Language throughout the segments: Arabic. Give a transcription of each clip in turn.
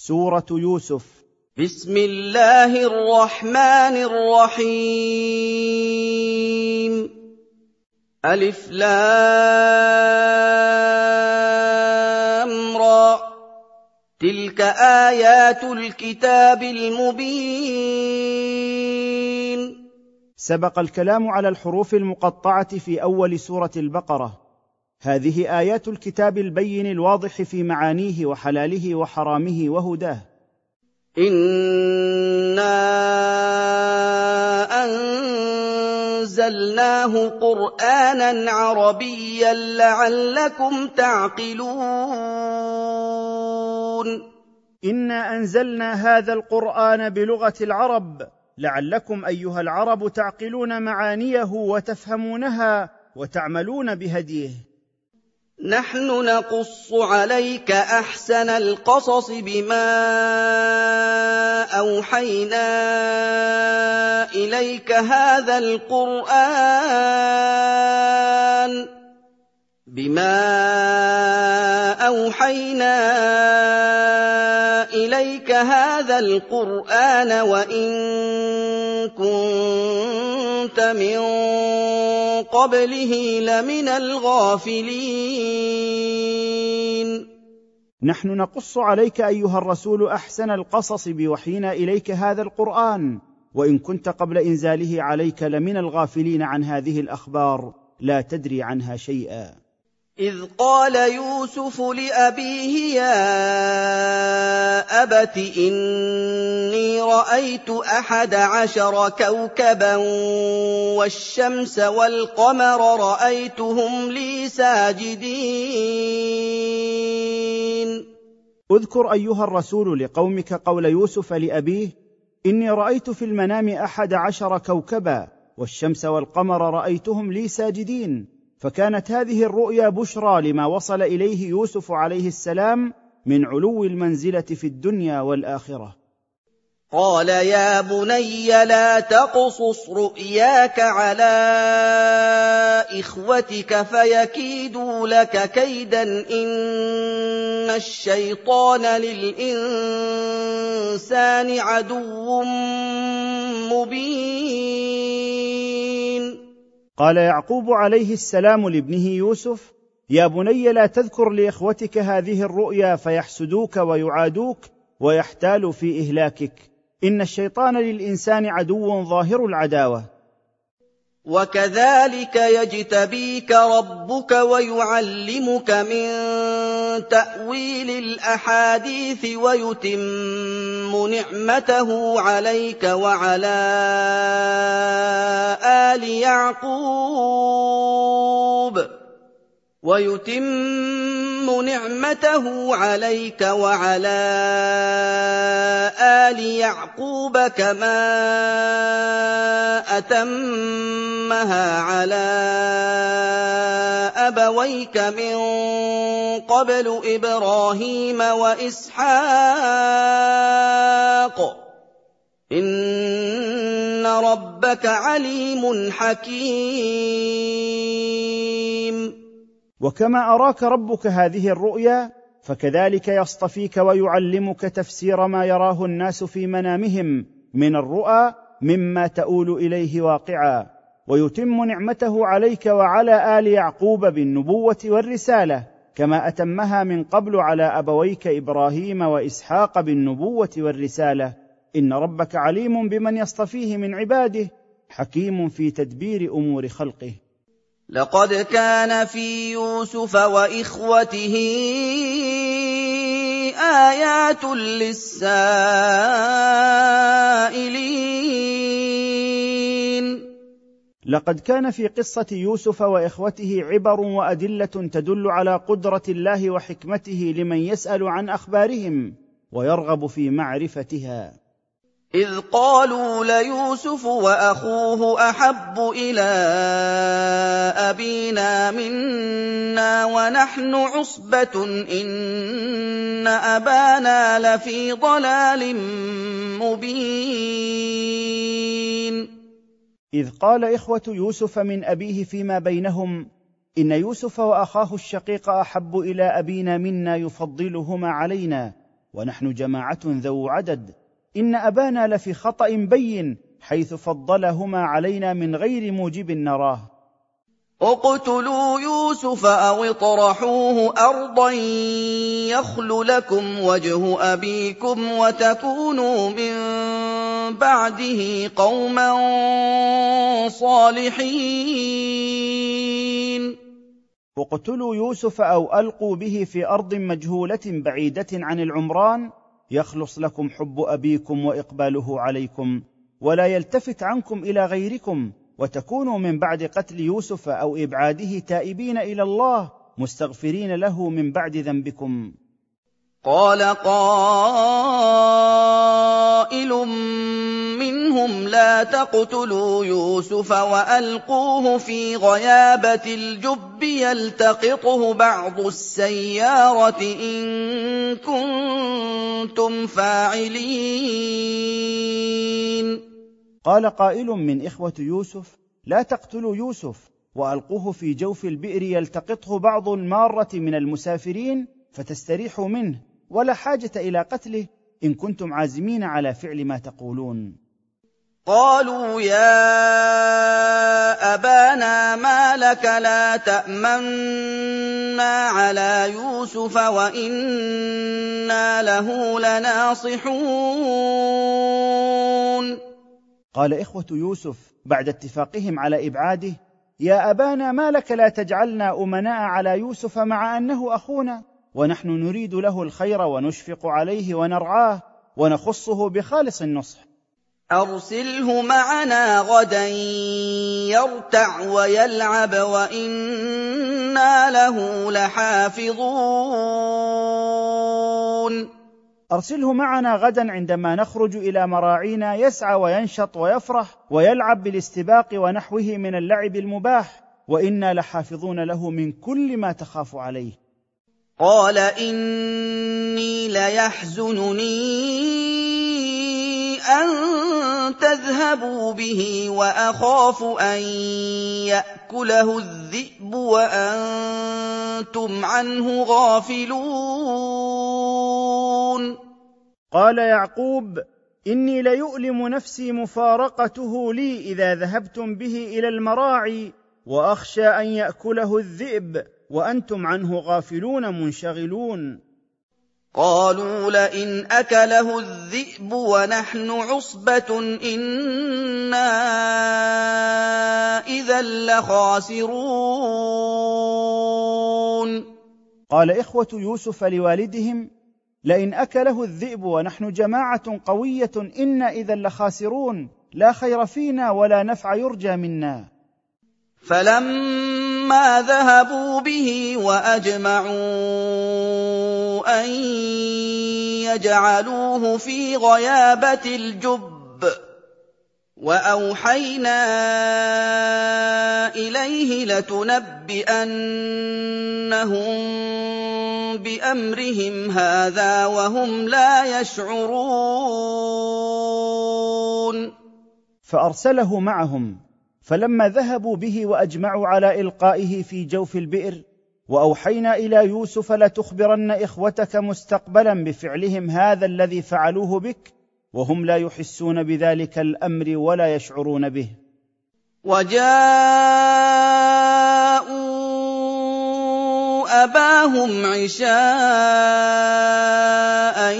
سورة يوسف. بسم الله الرحمن الرحيم. ألف لام را. تلك آيات الكتاب المبين. سبق الكلام على الحروف المقطعة في أول سورة البقرة. هذه آيات الكتاب البين الواضح في معانيه وحلاله وحرامه وهداه. إنا أنزلناه قرآنا عربيا لعلكم تعقلون. إنا أنزلنا هذا القرآن بلغة العرب لعلكم أيها العرب تعقلون معانيه وتفهمونها وتعملون بهديه. نحن نقص عليك أحسن القصص بما أوحينا إليك هذا القرآن وإن كنت من قبله لمن الغافلين. نحن نقص عليك أيها الرسول أحسن القصص بوحينا إليك هذا القرآن، وإن كنت قبل إنزاله عليك لمن الغافلين عن هذه الأخبار لا تدري عنها شيئا. إذ قال يوسف لأبيه يا أبت إني رأيت 11 كوكبا والشمس والقمر رأيتهم لي ساجدين. اذكر أيها الرسول لقومك قول يوسف لأبيه إني رأيت في المنام 11 كوكبا والشمس والقمر رأيتهم لي ساجدين. فكانت هذه الرؤيا بشرى لما وصل إليه يوسف عليه السلام من علو المنزلة في الدنيا والآخرة. قال يا بني لا تقصص رؤياك على إخوتك فيكيدوا لك كيدا إن الشيطان للإنسان عدو مبين. قال يعقوب عليه السلام لابنه يوسف يا بني لا تذكر لإخوتك هذه الرؤيا فيحسدوك ويعادوك ويحتالوا في إهلاكك، إن الشيطان للإنسان عدو ظاهر العداوة. وكذلك يجتبيك ربك ويعلمك من تأويل الأحاديث ويتم نعمته عليك وعلى آل يعقوب كما أتمها على أبويك من قبل إبراهيم وإسحاق إن ربك عليم حكيم. وكما أراك ربك هذه الرؤيا فكذلك يصطفيك ويعلمك تفسير ما يراه الناس في منامهم من الرؤى مما تؤول إليه واقعا، ويتم نعمته عليك وعلى آل يعقوب بالنبوة والرسالة كما أتمها من قبل على أبويك إبراهيم وإسحاق بالنبوة والرسالة. إن ربك عليم بمن يصطفيه من عباده حكيم في تدبير أمور خلقه. لقد كان في يوسف وإخوته آيات للسائلين. لقد كان في قصة يوسف وإخوته عبر وأدلة تدل على قدرة الله وحكمته لمن يسأل عن أخبارهم ويرغب في معرفتها. إذ قالوا ليوسف وأخوه أحب إلى أبينا منا ونحن عصبة إن أبانا لفي ضلال مبين. إذ قال إخوة يوسف من أبيه فيما بينهم إن يوسف وأخاه الشقيق أحب إلى أبينا منا يفضلهما علينا، ونحن جماعة ذو عدد، إن أبانا لفي خطأ بين حيث فضلهما علينا من غير موجب نراه. اقتلوا يوسف أو اطرحوه أرضا يخل لكم وجه أبيكم وتكونوا من بعده قوما صالحين. اقتلوا يوسف أو ألقوا به في أرض مجهولة بعيدة عن العمران، يخلص لكم حب أبيكم وإقباله عليكم، ولا يلتفت عنكم إلى غيركم، وتكونوا من بعد قتل يوسف أو إبعاده تائبين إلى الله مستغفرين له من بعد ذنبكم. قال قائل منهم لا تقتلوا يوسف وألقوه في غيابة الجب يلتقطه بعض السيارة إن كنتم فاعلين. قال قائل من إخوة يوسف لا تقتلوا يوسف وألقوه في جوف البئر يلتقطه بعض المارة من المسافرين فتستريحوا منه، ولا حاجة إلى قتله إن كنتم عازمين على فعل ما تقولون. قالوا يا أبانا ما لك لا تأمنا على يوسف وإنا له لناصحون. قال إخوة يوسف بعد اتفاقهم على إبعاده: يا أبانا ما لك لا تجعلنا أمناء على يوسف مع أنه أخونا، ونحن نريد له الخير ونشفق عليه ونرعاه ونخصه بخالص النصح. أرسله معنا غدا يرتع ويلعب وإنا له لحافظون. أرسله معنا غدا عندما نخرج إلى مراعينا يسعى وينشط ويفرح ويلعب بالاستباق ونحوه من اللعب المباح، وإنا لحافظون له من كل ما تخاف عليه. قال إني ليحزنني أن تذهبوا به وأخاف أن يأكله الذئب وأنتم عنه غافلون. قال يعقوب: إني ليؤلم نفسي مفارقته لي إذا ذهبتم به إلى المراعي، وأخشى أن يأكله الذئب وأنتم عنه غافلون منشغلون. قالوا لئن أكله الذئب ونحن عصبة إنا إذا لخاسرون. قال إخوة يوسف لوالدهم: لئن أكله الذئب ونحن جماعة قوية إنا إذا لخاسرون، لا خير فينا ولا نفع يرجى منا. فلما ذهبوا به وأجمعوا أن يجعلوه في غيابة الجب وأوحينا إليه لتنبئنهم بأمرهم هذا وهم لا يشعرون. فأرسله معهم، فلما ذهبوا به وأجمعوا على إلقائه في جوف البئر، وأوحينا إلى يوسف لتخبرن إخوتك مستقبلا بفعلهم هذا الذي فعلوه بك، وهم لا يحسون بذلك الأمر ولا يشعرون به. وجاءوا أباهم عشاء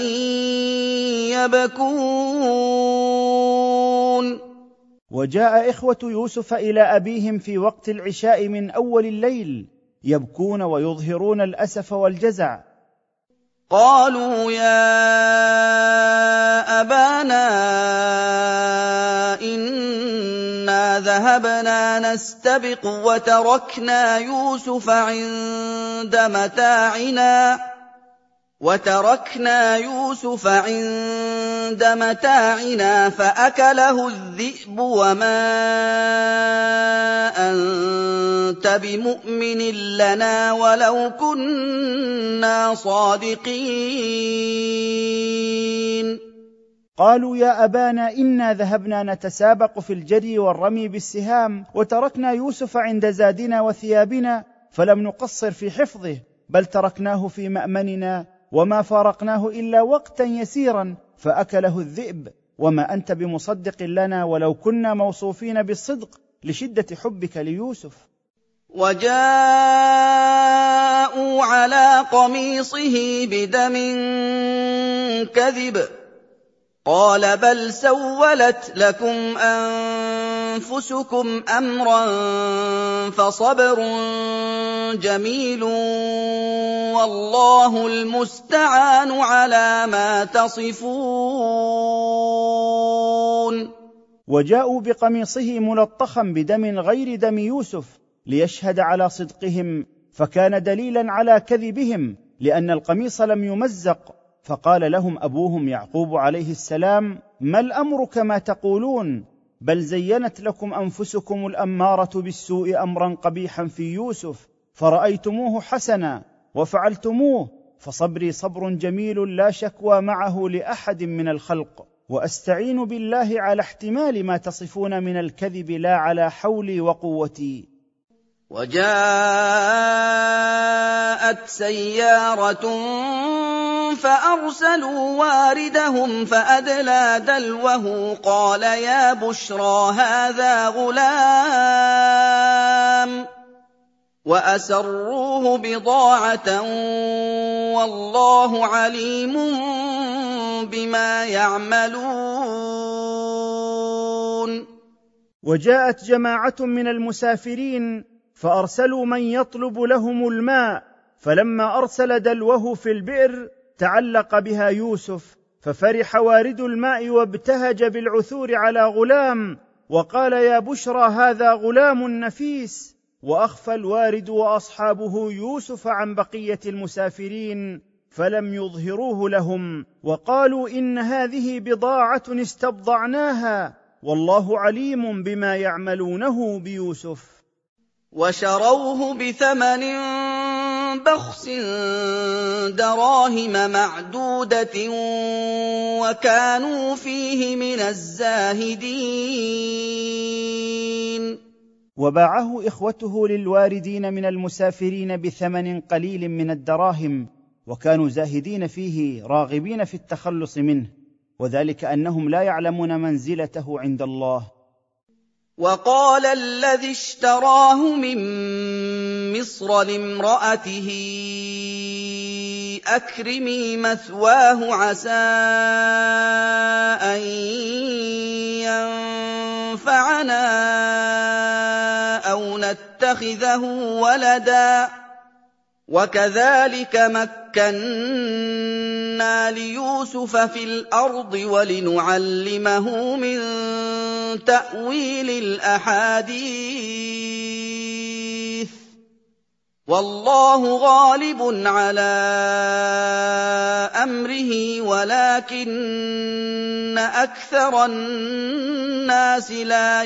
يبكون. وجاء إخوة يوسف إلى أبيهم في وقت العشاء من أول الليل يبكون ويظهرون الأسف والجزع. قالوا يا أبانا إنا ذهبنا نستبق وتركنا يوسف عند متاعنا فأكله الذئب وما أنت بمؤمن لنا ولو كنا صادقين. قالوا يا أبانا إنا ذهبنا نتسابق في الجري والرمي بالسهام، وتركنا يوسف عند زادنا وثيابنا، فلم نقصر في حفظه، بل تركناه في مأمننا وما فارقناه إلا وقتا يسيرا فأكله الذئب، وما أنت بمصدق لنا ولو كنا موصوفين بالصدق لشدة حبك ليوسف. وجاءوا على قميصه بدم كذب قال بل سولت لكم أنفسكم أمرا فصبر جميل والله المستعان على ما تصفون. وجاءوا بقميصه ملطخا بدم غير دم يوسف ليشهد على صدقهم، فكان دليلا على كذبهم لأن القميص لم يمزق. فقال لهم أبوهم يعقوب عليه السلام: ما الأمر كما تقولون؟ بل زينت لكم أنفسكم الأمارة بالسوء أمرا قبيحا في يوسف فرأيتموه حسنا وفعلتموه، فصبري صبر جميل لا شكوى معه لأحد من الخلق، وأستعين بالله على احتمال ما تصفون من الكذب لا على حولي وقوتي. وجاءت سيارة فأرسلوا واردهم فأدلى دلوه قال يا بشرى هذا غلام وأسروه بضاعة والله عليم بما يعملون. وجاءت جماعة من المسافرين فأرسلوا من يطلب لهم الماء، فلما أرسل دلوه في البئر تعلق بها يوسف، ففرح وارد الماء وابتهج بالعثور على غلام وقال يا بشرى هذا غلام نفيس. وأخفى الوارد وأصحابه يوسف عن بقية المسافرين فلم يظهروه لهم، وقالوا إن هذه بضاعة استبضعناها والله عليم بما يعملونه بيوسف. وشروه بثمن بخس دراهم معدودة وكانوا فيه من الزاهدين. وباعه إخوته للواردين من المسافرين بثمن قليل من الدراهم، وكانوا زاهدين فيه راغبين في التخلص منه، وذلك أنهم لا يعلمون منزلته عند الله. وقال الذي اشتراه من مصر لامرأته أكرمي مثواه عسى أن ينفعنا أو نتخذه ولدا وكذلك مكنا ليوسف في الأرض ولنعلمه من تأويل الأحاديث والله غالب على أمره ولكن أكثر الناس لا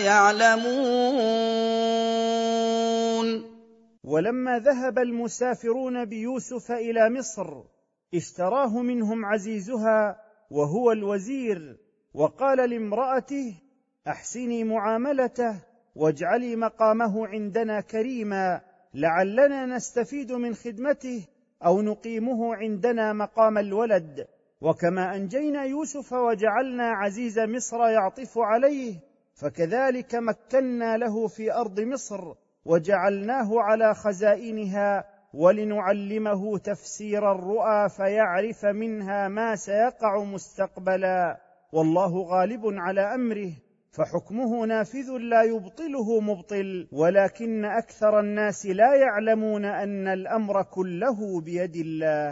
يعلمون. ولما ذهب المسافرون بيوسف إلى مصر اشتراه منهم عزيزها وهو الوزير، وقال لامرأته أحسني معاملته واجعلي مقامه عندنا كريما لعلنا نستفيد من خدمته أو نقيمه عندنا مقام الولد، وكما أنجينا يوسف وجعلنا عزيز مصر يعطف عليه فكذلك مكنا له في أرض مصر وجعلناه على خزائنها ولنعلمه تفسير الرؤى فيعرف منها ما سيقع مستقبلا والله غالب على أمره فحكمه نافذ لا يبطله مبطل ولكن أكثر الناس لا يعلمون أن الأمر كله بيد الله.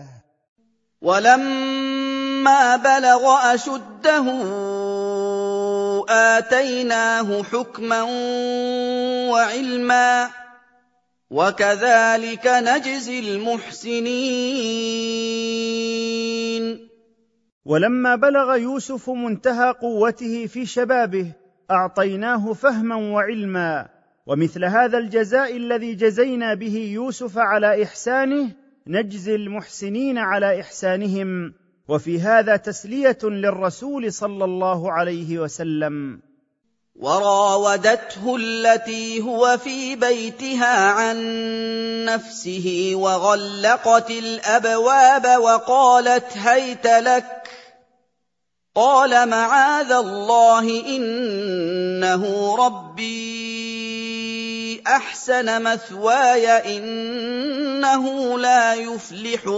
ولما بلغ أشده آتيناه حكما وعلما وكذلك نجزي المحسنين. ولما بلغ يوسف منتهى قوته في شبابه أعطيناه فهما وعلما، ومثل هذا الجزاء الذي جزينا به يوسف على إحسانه نجزي المحسنين على إحسانهم، وفي هذا تسلية للرسول صلى الله عليه وسلم. وراودته التي هو في بيتها عن نفسه وغلقت الأبواب وقالت هيت لك قال معاذ الله إنه ربي أحسن مثواي إنه لا يفلح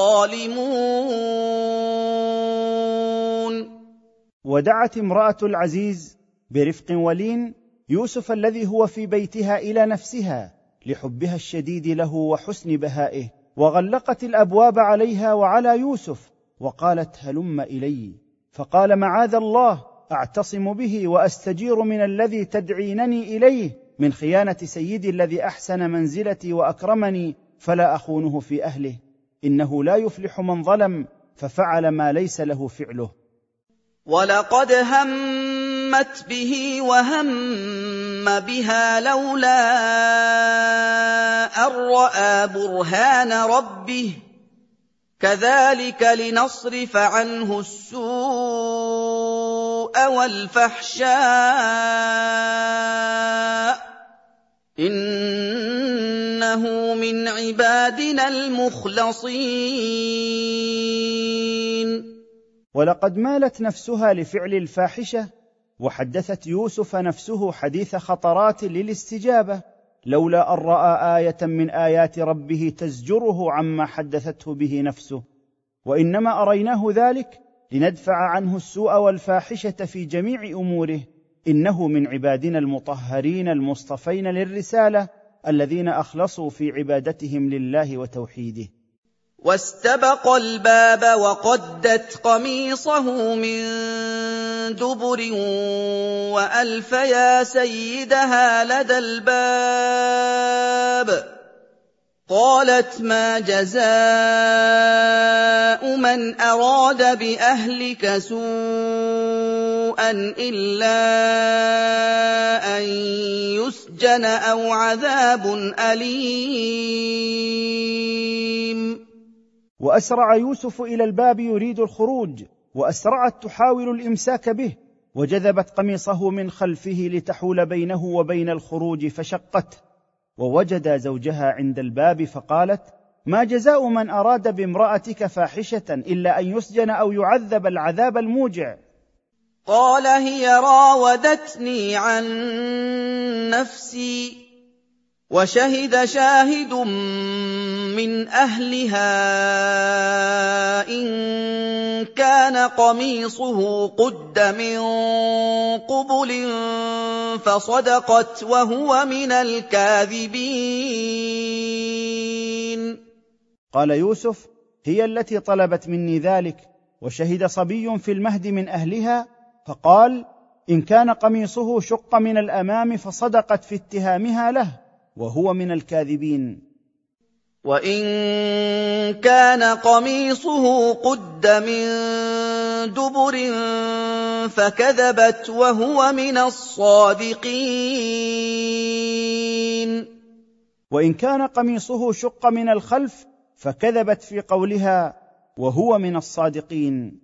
الظالمون. ودعت امرأة العزيز برفق ولين يوسف الذي هو في بيتها إلى نفسها لحبها الشديد له وحسن بهائه، وغلقت الأبواب عليها وعلى يوسف وقالت هلم إلي، فقال معاذ الله أعتصم به وأستجير من الذي تدعينني إليه من خيانة سيدي الذي أحسن منزلتي وأكرمني، فلا أخونه في أهله، إنه لا يفلح من ظلم ففعل ما ليس له فعله. ولقد همت به وهم بها لولا أن رأى برهان ربه كذلك لنصرف عنه السوء والفحشاء إنه من عبادنا المخلصين. ولقد مالت نفسها لفعل الفاحشة، وحدثت يوسف نفسه حديث خطرات للاستجابة لولا أن رأى آية من آيات ربه تزجره عما حدثته به نفسه، وإنما أريناه ذلك لندفع عنه السوء والفاحشة في جميع أموره، إنه من عبادنا المطهرين المصطفين للرسالة الذين أخلصوا في عبادتهم لله وتوحيده. واستبق الباب وقدت قميصه من دبر وألف يا سيدها لدى الباب قالت ما جزاء من أراد بأهلك سوءا إلا أن يسجن أو عذاب أليم. وأسرع يوسف إلى الباب يريد الخروج، وأسرعت تحاول الإمساك به، وجذبت قميصه من خلفه لتحول بينه وبين الخروج فشقته، ووجد زوجها عند الباب فقالت ما جزاء من أراد بامرأتك فاحشة إلا أن يسجن أو يعذب العذاب الموجع؟ قال هي راودتني عن نفسي وشهد شاهد من أهلها إن كان قميصه قد من قبل فصدقت وهو من الكاذبين. قال يوسف هي التي طلبت مني ذلك، وشهد صبي في المهد من أهلها فقال إن كان قميصه شق من الأمام فصدقت في اتهامها له وهو من الكاذبين. وإن كان قميصه قد من دبر فكذبت وهو من الصادقين. وإن كان قميصه شق من الخلف فكذبت في قولها وهو من الصادقين.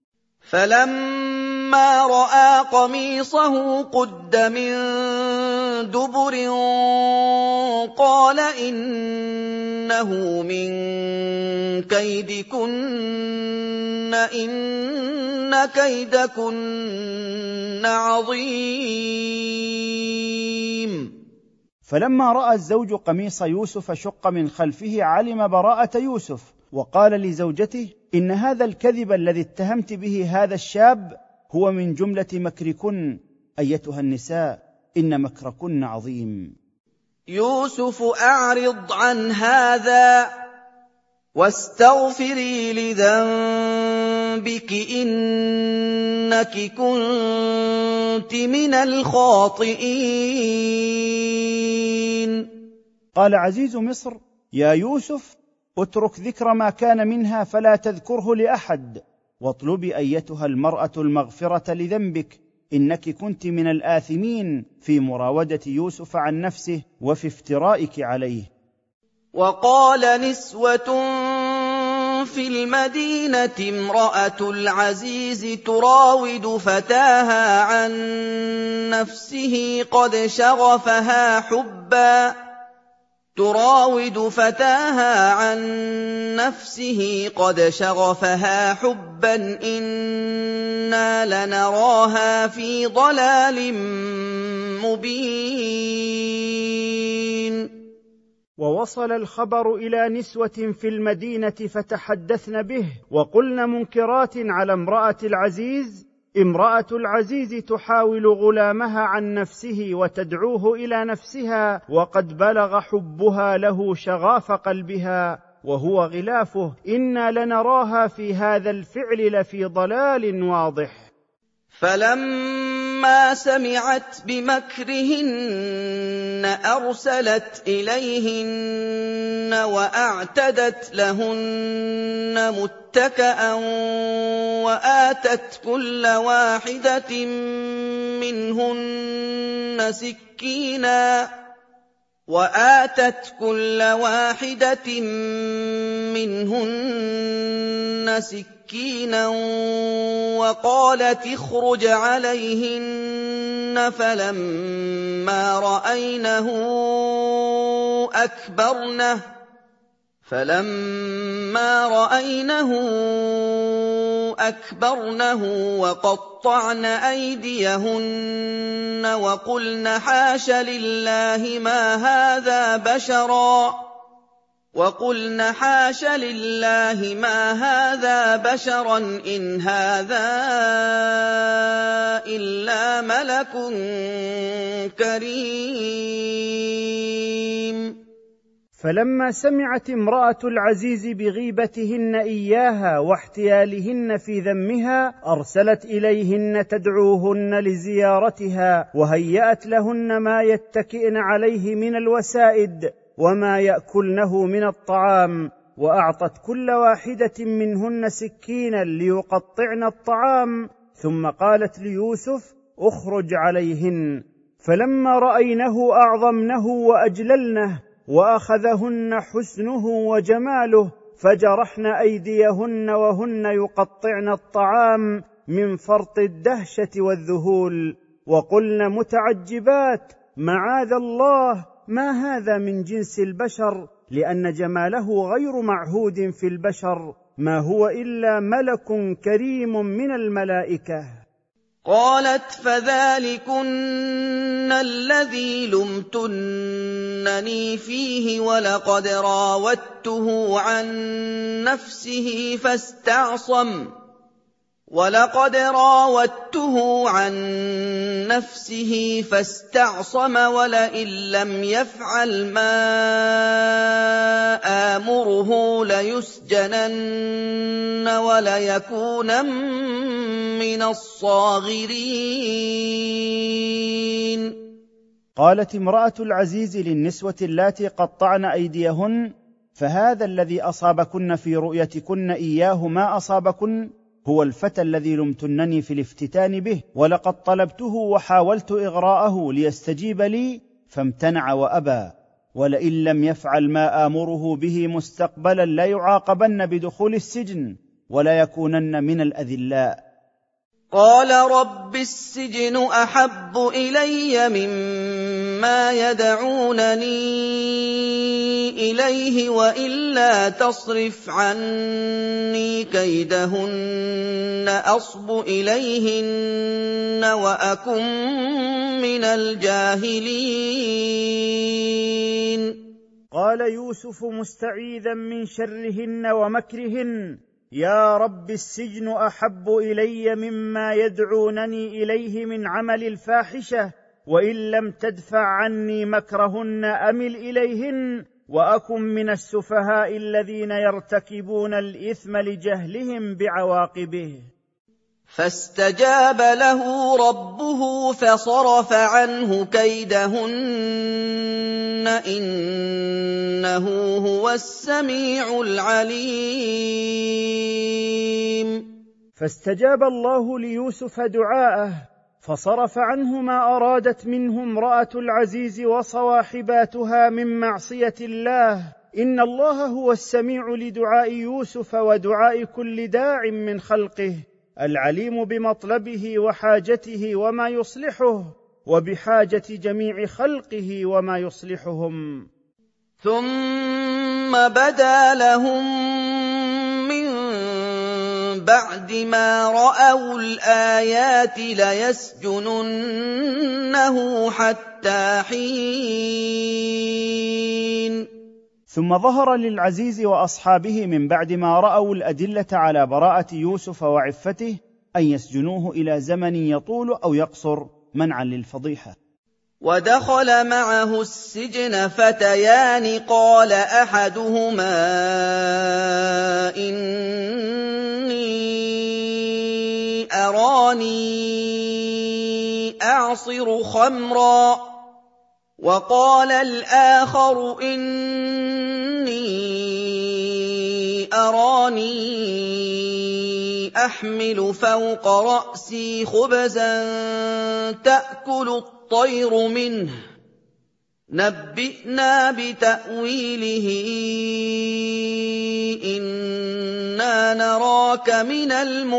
فلما رأى قميصه قد من دبر قال إنه من كيدكن إن كيدكن عظيم. فلما رأى الزوج قميص يوسف شق من خلفه علم براءة يوسف، وقال لزوجته إن هذا الكذب الذي اتهمت به هذا الشاب هو من جملة مكركن أيتها النساء إن مكركن عظيم. يوسف أعرض عن هذا واستغفري لذنبك إنك كنت من الخاطئين. قال عزيز مصر يا يوسف اترك ذكر ما كان منها فلا تذكره لأحد، واطلبي أيتها المرأة المغفرة لذنبك إنك كنت من الآثمين في مراودة يوسف عن نفسه وفي افترائك عليه. وقال نسوة في المدينة امرأة العزيز تراود فتاها عن نفسه قد شغفها حبا إنا لنراها في ضلال مبين. ووصل الخبر إلى نسوة في المدينة فتحدثن به وقلن منكرات على امرأة العزيز تحاول غلامها عن نفسه وتدعوه إلى نفسها، وقد بلغ حبها له شغاف قلبها وهو غلافه، إنا لنراها في هذا الفعل لفي ضلال واضح. فلما سمعت بمكرهن أرسلت إليهن وأعتدت لهن متكأ وآتت كل واحدة منهن سكينا وقالت اخرج عليهن، فلما رأينه أكبرنه وقطعن أيديهن وقلن حاش لله ما هذا بشرا إن هذا إلا ملك كريم. فلما سمعت امرأة العزيز بغيبتهن إياها واحتيالهن في ذمها أرسلت إليهن تدعوهن لزيارتها، وهيأت لهن ما يتكئن عليه من الوسائد وما يأكلنه من الطعام، وأعطت كل واحدة منهن سكينا ليقطعن الطعام، ثم قالت ليوسف اخرج عليهن. فلما رأينه أعظمنه وأجللنه وأخذهن حسنه وجماله، فجرحن أيديهن وهن يقطعن الطعام من فرط الدهشة والذهول، وقلن متعجبات معاذ الله ما هذا من جنس البشر، لأن جماله غير معهود في البشر، ما هو إلا ملك كريم من الملائكة. قالت فذلكن الذي لمتنني فيه ولقد راودته عن نفسه فاستعصم ولئن لم يفعل ما آمره ليسجنن وليكونن من الصاغرين. قالت امرأة العزيز للنسوة اللاتي قطعن أيديهن: فهذا الذي أصابكن في رؤيتكن إياه ما أصابكن هو الفتى الذي لمتنني في الافتتان به، ولقد طلبته وحاولت إغراءه ليستجيب لي فامتنع وأبى، ولئن لم يفعل ما آمره به مستقبلا لا يعاقبن بدخول السجن ولا يكونن من الأذلاء. قال رب السجن أحب إلي مما يدعونني إليه وإلا تصرف عني كيدهن أصب إليهن وأكن من الجاهلين. قال يوسف مستعيذا من شرهن ومكرهن: يا رب السجن أحب إلي مما يدعونني إليه من عمل الفاحشة، وإن لم تدفع عني مكرهن أمل إليهن وأكن من السفهاء الذين يرتكبون الإثم لجهلهم بعواقبه. فاستجاب له ربه فصرف عنه كيدهن إنه هو السميع العليم. فاستجاب الله ليوسف دعاءه فصرف عنه ما أرادت منه امرأة العزيز وصواحباتها من معصية الله، إن الله هو السميع لدعاء يوسف ودعاء كل داع من خلقه، العليم بمطلبه وحاجته وما يصلحه، وبحاجة جميع خلقه وما يصلحهم. ثم بدا لهم من بعد ما رأوا الآيات ليسجننه حتى حين. ثم ظهر للعزيز وأصحابه من بعد ما رأوا الأدلة على براءة يوسف وعفته أن يسجنوه إلى زمن يطول أو يقصر منعا للفضيحة. ودخل معه السجن فتيان قال أحدهما إني أراني أعصر خمرا وقال الآخر إني أراني أحمل فوق رأسي خبزا تأكل الطير منه نبئنا بتأويله إنا نراك من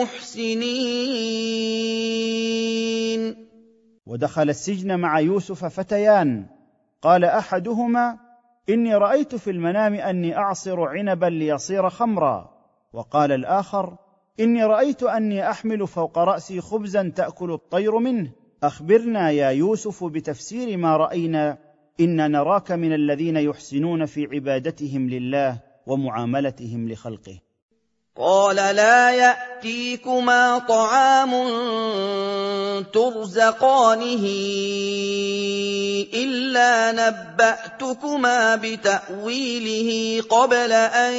المحسنين. ودخل السجن مع يوسف فتيان قال أحدهما إني رأيت في المنام أني أعصر عنبا ليصير خمرا، وقال الآخر إني رأيت أني أحمل فوق رأسي خبزا تأكل الطير منه، أخبرنا يا يوسف بتفسير ما رأينا، إنا نراك من الذين يحسنون في عبادتهم لله ومعاملتهم لخلقه. قال لا يأتيكما طعام ترزقانه إلا نبأتكما بتأويله قبل أن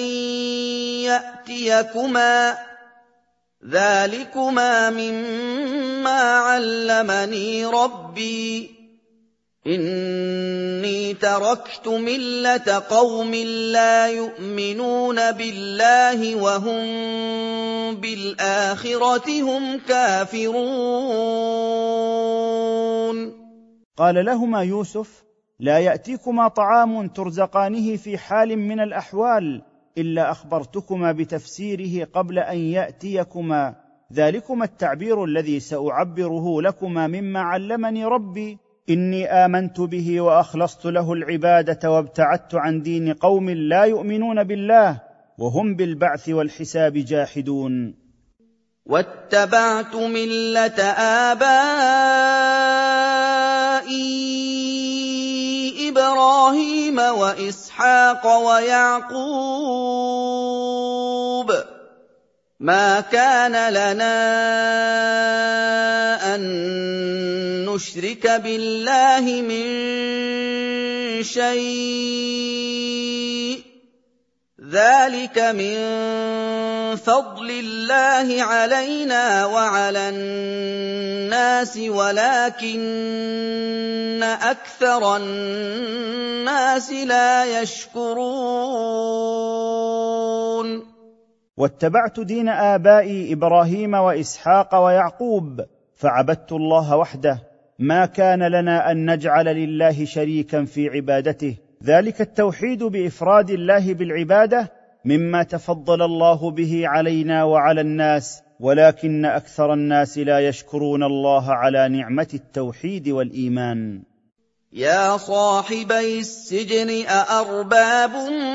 يأتيكما ذلكما مما علمني ربي إني تركت ملة قوم لا يؤمنون بالله وهم بالآخرة هم كافرون. قال لهما يوسف لا يأتيكما طعام ترزقانه في حال من الأحوال إلا أخبرتكما بتفسيره قبل أن يأتيكما، ذلكما التعبير الذي سأعبره لكما مما علمني ربي، إني آمنت به وأخلصت له العبادة وابتعدت عن دين قوم لا يؤمنون بالله وهم بالبعث والحساب جاحدون. واتبعت ملة آبائي إبراهيم وإسحاق ويعقوب ما كان لنا أن نشرك بالله من شيء ذلك من فضل الله علينا وعلى الناس ولكن أكثر الناس لا يشكرون. واتبعت دين آبائي إبراهيم وإسحاق ويعقوب فعبدت الله وحده، ما كان لنا أن نجعل لله شريكا في عبادته، ذلك التوحيد بإفراد الله بالعبادة مما تفضل الله به علينا وعلى الناس، ولكن أكثر الناس لا يشكرون الله على نعمة التوحيد والإيمان. يا صاحبي السجن أأرباب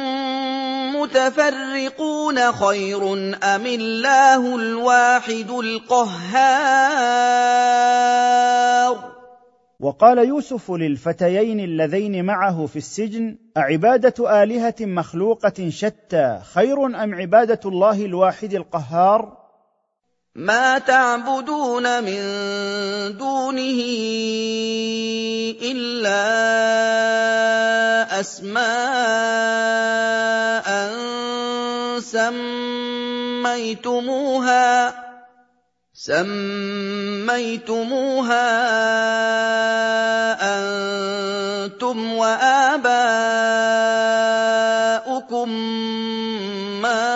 متفرقون خير أم الله الواحد القهار. وقال يوسف للفتيين اللذين معه في السجن أعبادة آلهة مخلوقة شتى خير أم عبادة الله الواحد القهار؟ ما تعبدون من دونه إلا أسماء سميتموها أنتم وآباؤكم ما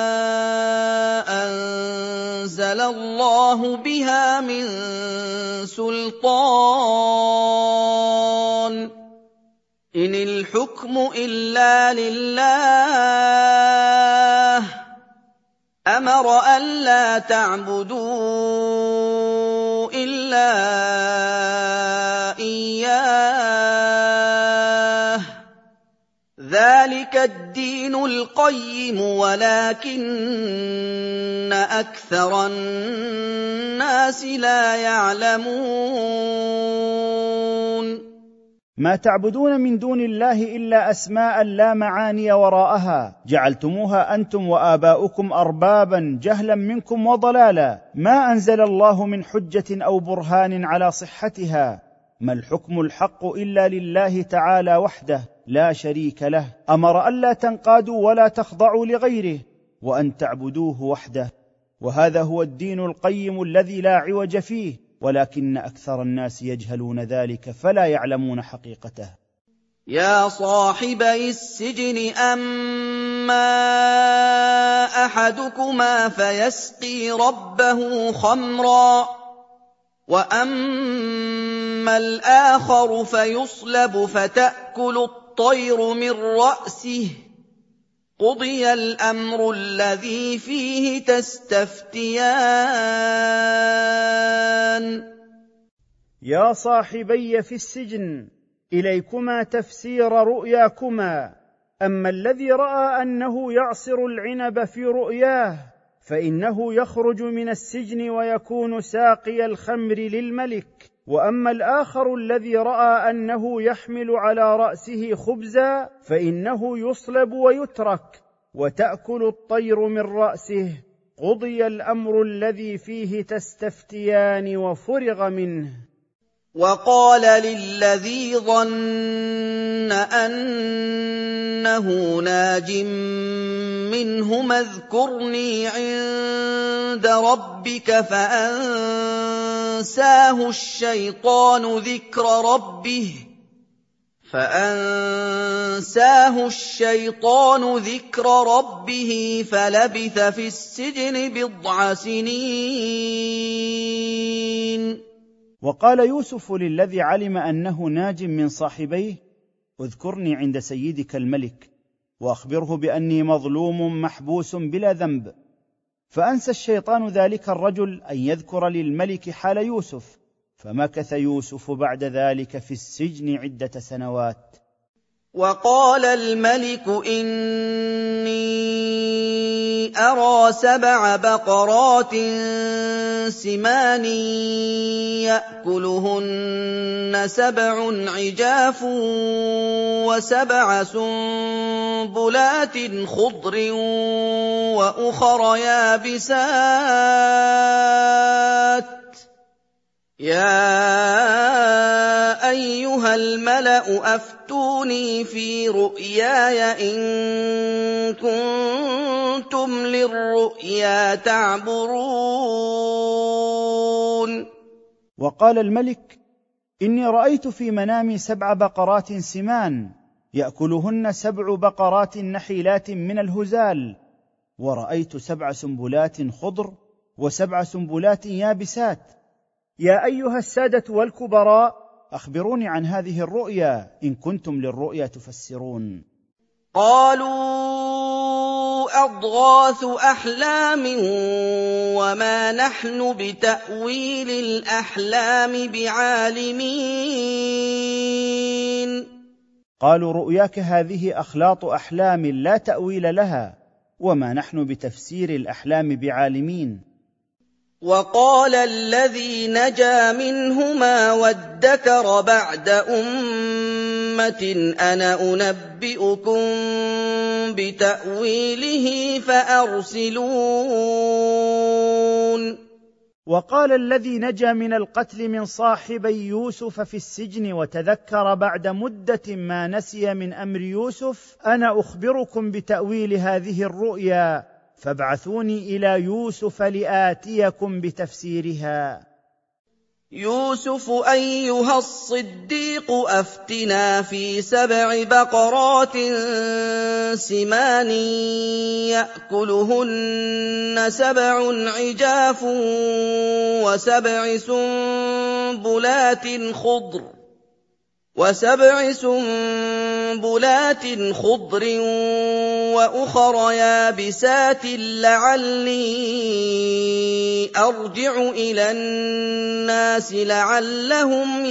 أنزل الله بها من سلطان إِنِ الْحُكْمُ إِلَّا لِلَّهِ أَمَرَ أَلَّا تَعْبُدُوا إِلَّا إِيَّاهُ ۚ ذَٰلِكَ الدِّينُ الْقَيِّمُ وَلَٰكِنَّ أَكْثَرَ النَّاسِ لَا يَعْلَمُونَ ما تعبدون من دون الله إلا أسماء لا معاني وراءها جعلتموها أنتم وآباؤكم أربابا جهلا منكم وضلالا، ما أنزل الله من حجة أو برهان على صحتها. ما الحكم الحق إلا لله تعالى وحده لا شريك له، أمر ألا تنقادوا ولا تخضعوا لغيره، وأن تعبدوه وحده، وهذا هو الدين القيم الذي لا عوج فيه، ولكن أكثر الناس يجهلون ذلك فلا يعلمون حقيقته. يا صاحبي السجن أما أحدكما فيسقي ربه خمرا وأما الآخر فيصلب فتأكل الطير من رأسه قضي الأمر الذي فيه تستفتيان. يا صاحبي في السجن إليكما تفسير رؤياكما. أما الذي رأى أنه يعصر العنب في رؤياه فإنه يخرج من السجن ويكون ساقي الخمر للملك، وأما الآخر الذي رأى أنه يحمل على رأسه خبزا فإنه يصلب ويترك وتأكل الطير من رأسه قضي الأمر الذي فيه تستفتيان وفرغ منه. وقال للذي ظن أنه ناج منهما اذكرني عند ربك فأنساه الشيطان ذكر ربه فلبث في السجن بضع سنين. وقال يوسف للذي علم أنه ناج من صاحبيه اذكرني عند سيدك الملك وأخبره بأني مظلوم محبوس بلا ذنب، فأنسى الشيطان ذلك الرجل أن يذكر للملك حال يوسف، فمكث يوسف بعد ذلك في السجن عدة سنوات. وقال الملك إني أرى 7 بقرات سمان يأكلهن 7 عجاف و7 سنبلات خضر وأخر يابسات يا أيها الملأ أفتوني في رؤياي إن كنتم للرؤيا تعبرون. وقال الملك إني رأيت في منامي 7 بقرات سمان يأكلهن 7 بقرات نحيلات من الهزال، ورأيت 7 سنبلات خضر و7 سنبلات يابسات. يا أيها السادة والكبراء أخبروني عن هذه الرؤيا إن كنتم للرؤيا تفسرون. قالوا أضغاث أحلام وما نحن بتأويل الأحلام بعالمين. قالوا رؤياك هذه أخلاط أحلام لا تأويل لها، وما نحن بتفسير الأحلام بعالمين. وقال الذي نجا منهما وادكر بعد أمة أنا أنبئكم بتأويله فأرسلون. وقال الذي نجا من القتل من صاحبي يوسف في السجن وتذكر بعد مدة ما نسي من أمر يوسف أنا أخبركم بتأويل هذه الرؤيا فابعثوني إلى يوسف لآتيكم بتفسيرها. يوسف أيها الصديق أفتنا في 7 بقرات سمان يأكلهن 7 عجاف و7 سنبلات خضر وَسَبْعِ سُنبُلَاتٍ خُضْرٍ وَأُخَرَ يَابِسَاتٍ لَّعَلِّي أَرْجِعُ إِلَى النَّاسِ لَعَلَّهُمْ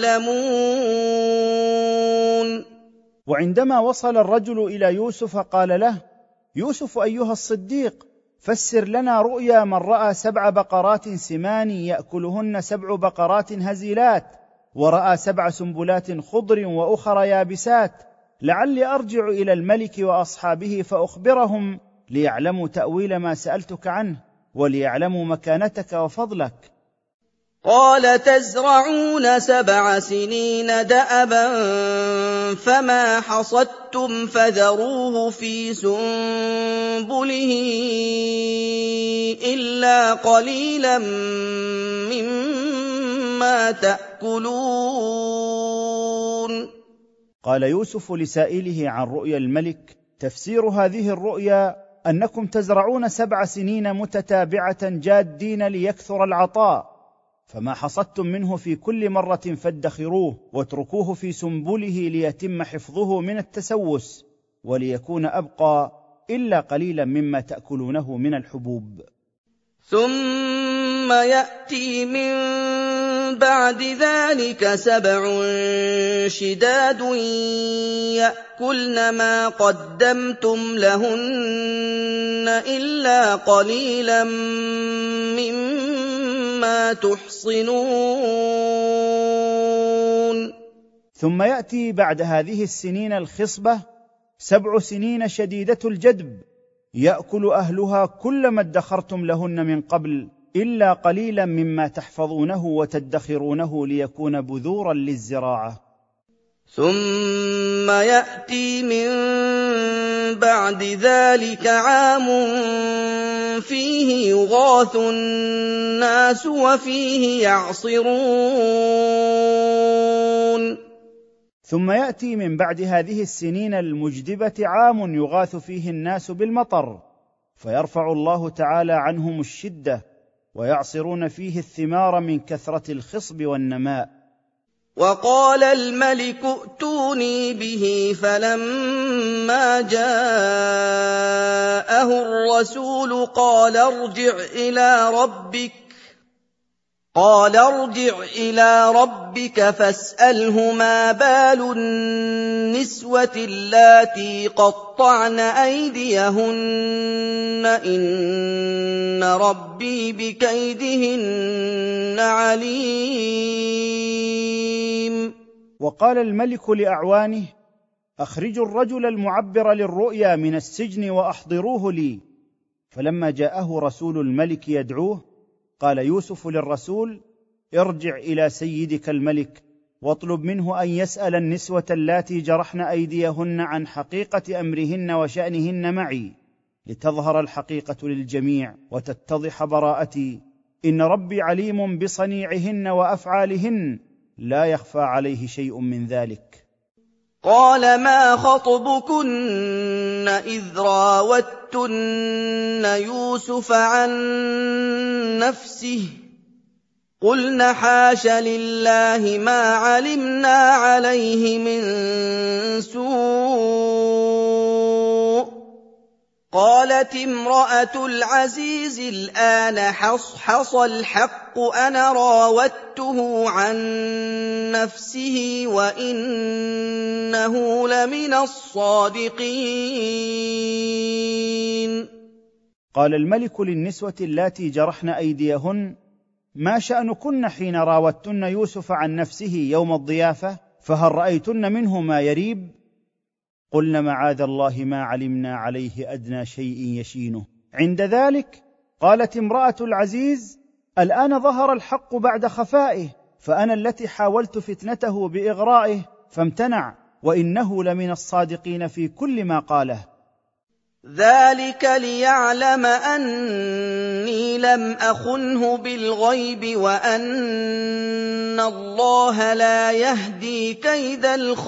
يَعْلَمُونَ. وعندما وصل الرجل إلى يوسف قال له: يوسف أيها الصديق، فسر لنا رؤيا من رأى 7 بقرات سمان يأكلهن 7 بقرات هزيلات، ورأى 7 سنبلات خضر وأخر يابسات، لعلي أرجع إلى الملك وأصحابه فأخبرهم ليعلموا تأويل ما سألتك عنه وليعلموا مكانتك وفضلك. قال: تزرعون 7 سنين دأبا فما حصدتم فذروه في سنبله إلا قليلا مما تأكلون. قال يوسف لسائله عن رؤيا الملك: تفسير هذه الرؤيا أنكم تزرعون 7 سنين متتابعة جادين ليكثر العطاء، فما حصدتم منه في كل مرة فادخروه واتركوه في سنبله ليتم حفظه من التسوس، وليكون أبقى إلا قليلا مما تأكلونه من الحبوب. ثم يأتي من بعد ذلك 7 شداد يأكلن ما قدمتم لهن إلا قليلا مما تحصنون. ثم يأتي بعد هذه السنين الخصبة 7 سنين شديدة الجدب يأكل أهلها كل ما ادخرتم لهن من قبل إلا قليلا مما تحفظونه وتدخرونه ليكون بذورا للزراعة. ثم يأتي من بعد ذلك عام فيه يغاث الناس وفيه يعصرون. ثم يأتي من بعد هذه السنين المجدبة عام يغاث فيه الناس بالمطر، فيرفع الله تعالى عنهم الشدة ويعصرون فيه الثمار من كثرة الخصب والنماء. وقال الملك ائتوني به فلما جاءه الرسول قال ارجع إلى ربك فاسأله ما بال النسوة اللاتي قطعن أيديهن إن ربي بكيدهن عليم. وقال الملك لأعوانه: أخرجوا الرجل المعبر للرؤيا من السجن وأحضروه لي. فلما جاءه رسول الملك يدعوه قال يوسف للرسول: ارجع إلى سيدك الملك واطلب منه أن يسأل النسوة اللاتي جرحن أيديهن عن حقيقة أمرهن وشأنهن معي، لتظهر الحقيقة للجميع وتتضح براءتي، إن ربي عليم بصنيعهن وأفعالهن لا يخفى عليه شيء من ذلك. قال: ما خطبكن إذ راوتن يوسف عن نفسه قلن حاش لله ما علمنا عليه من سوء. قالت امرأة العزيز الآن حصحص الحق أنا راودته عن نفسه وإنه لمن الصادقين. قال الملك للنسوة اللاتي جرحن أيديهن: ما شأنكن حين راودتن يوسف عن نفسه يوم الضيافة؟ فهل رأيتن منه ما يريب؟ قلن معاذ الله ما علمنا عليه أدنى شيء يشينه. عند ذلك قالت امرأة العزيز: الآن ظهر الحق بعد خفائه، فأنا التي حاولت فتنته بإغرائه فامتنع، وإنه لمن الصادقين في كل ما قاله. ذلك ليعلم أني لم أخنه بالغيب وأن الله لا يهدي كيد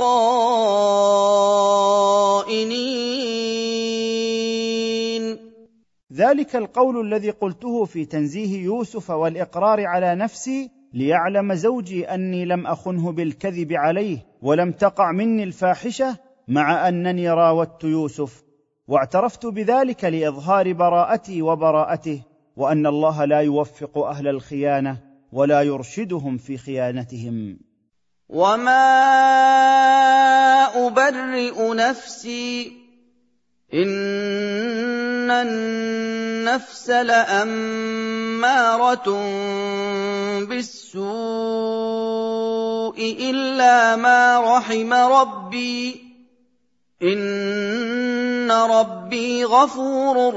الخائنين. ذلك القول الذي قلته في تنزيه يوسف والإقرار على نفسي ليعلم زوجي أني لم أخنه بالكذب عليه ولم تقع مني الفاحشة، مع أنني راودت يوسف، واعترفت بذلك لإظهار براءتي وبراءته، وأن الله لا يوفق أهل الخيانة ولا يرشدهم في خيانتهم. وما أبرئ نفسي، إن النفس لأمارة بالسوء إلا ما رحم ربي، إن ربي غفور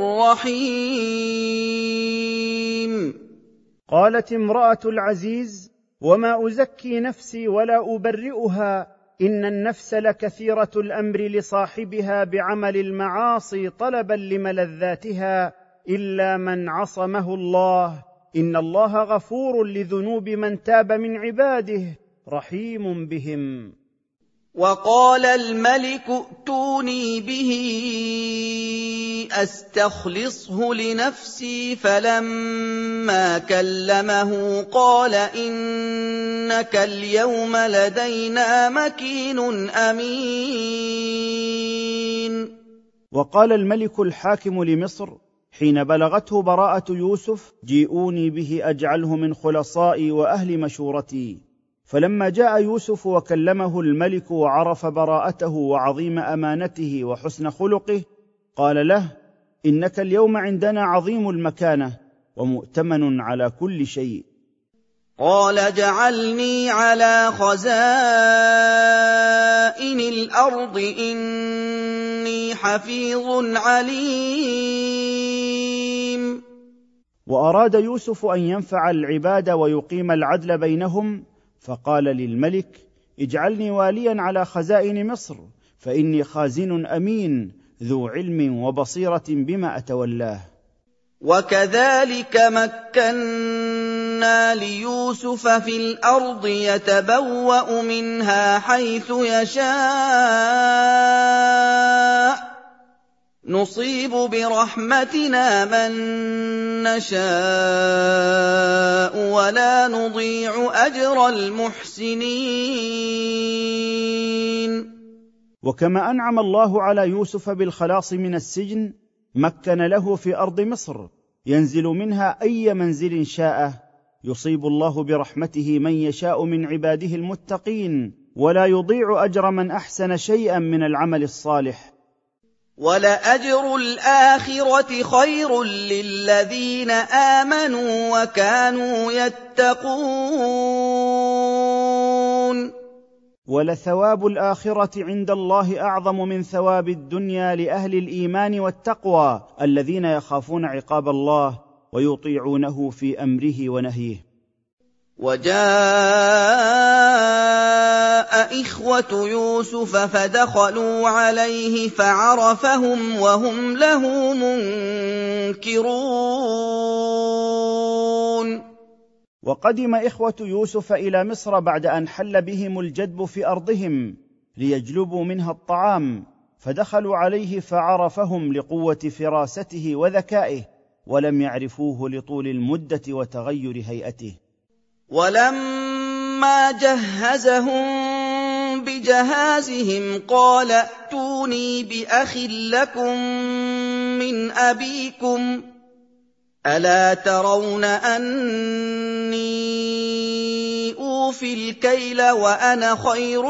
رحيم. قالت امرأة العزيز: وما أزكي نفسي ولا أبرئها، إن النفس لكثيرة الأمر لصاحبها بعمل المعاصي طلبا لملذاتها، إلا من عصمه الله، إن الله غفور لذنوب من تاب من عباده رحيم بهم. وقال الملك ائتوني به أستخلصه لنفسي، فلما كلمه قال إنك اليوم لدينا مكين أمين. وقال الملك الحاكم لمصر حين بلغته براءة يوسف: جيئوني به أجعله من خلصائي وأهل مشورتي. فلما جاء يوسف وكلمه الملك وعرف براءته وعظيم أمانته وحسن خلقه، قال له: إنك اليوم عندنا عظيم المكانة ومؤتمن على كل شيء. قال: اجعلني على خزائن الأرض إني حفيظ عليم. وأراد يوسف أن ينفع العباد ويقيم العدل بينهم، فقال للملك: اجعلني واليا على خزائن مصر، فإني خازن أمين ذو علم وبصيرة بما أتولاه. وكذلك مكنا ليوسف في الأرض يتبوأ منها حيث يشاء، نصيب برحمتنا من نشاء ولا نضيع أجر المحسنين. وكما أنعم الله على يوسف بالخلاص من السجن، مكن له في أرض مصر ينزل منها أي منزل شاء، يصيب الله برحمته من يشاء من عباده المتقين، ولا يضيع أجر من أحسن شيئا من العمل الصالح. ولأجر الآخرة خير للذين آمنوا وكانوا يتقون. ولثواب الآخرة عند الله أعظم من ثواب الدنيا لأهل الإيمان والتقوى الذين يخافون عقاب الله ويطيعونه في أمره ونهيه. وجاء إخوة يوسف فدخلوا عليه فعرفهم وهم له منكرون. وقدم إخوة يوسف إلى مصر بعد أن حل بهم الجدب في أرضهم ليجلبوا منها الطعام، فدخلوا عليه فعرفهم لقوة فراسته وذكائه، ولم يعرفوه لطول المدة وتغير هيئته. ولما جهزهم بجهازهم قال ائتوني بأخ لكم من أبيكم، ألا ترون أني أوفي الكيل وأنا خير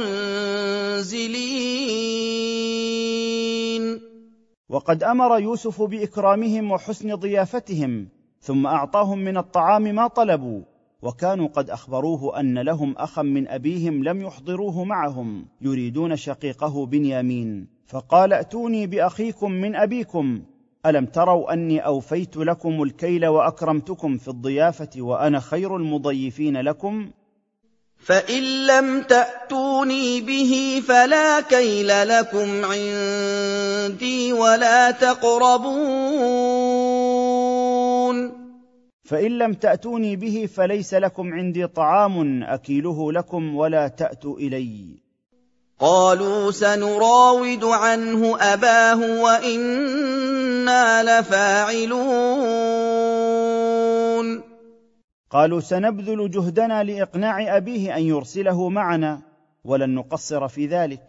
المنزلين. وقد أمر يوسف بإكرامهم وحسن ضيافتهم، ثم أعطاهم من الطعام ما طلبوا، وكانوا قد أخبروه أن لهم أخا من أبيهم لم يحضروه معهم يريدون شقيقه بنيامين، فقال: ائتوني بأخيكم من أبيكم، ألم تروا أني أوفيت لكم الكيل وأكرمتكم في الضيافة وأنا خير المضيفين لكم؟ فإن لم تأتوني به فلا كيل لكم عندي ولا تقربون. فإن لم تأتوني به فليس لكم عندي طعام أكيله لكم ولا تأتوا إلي. قالوا سنراود عنه أباه وإنا لفاعلون. قالوا: سنبذل جهدنا لإقناع أبيه أن يرسله معنا، ولن نقصر في ذلك.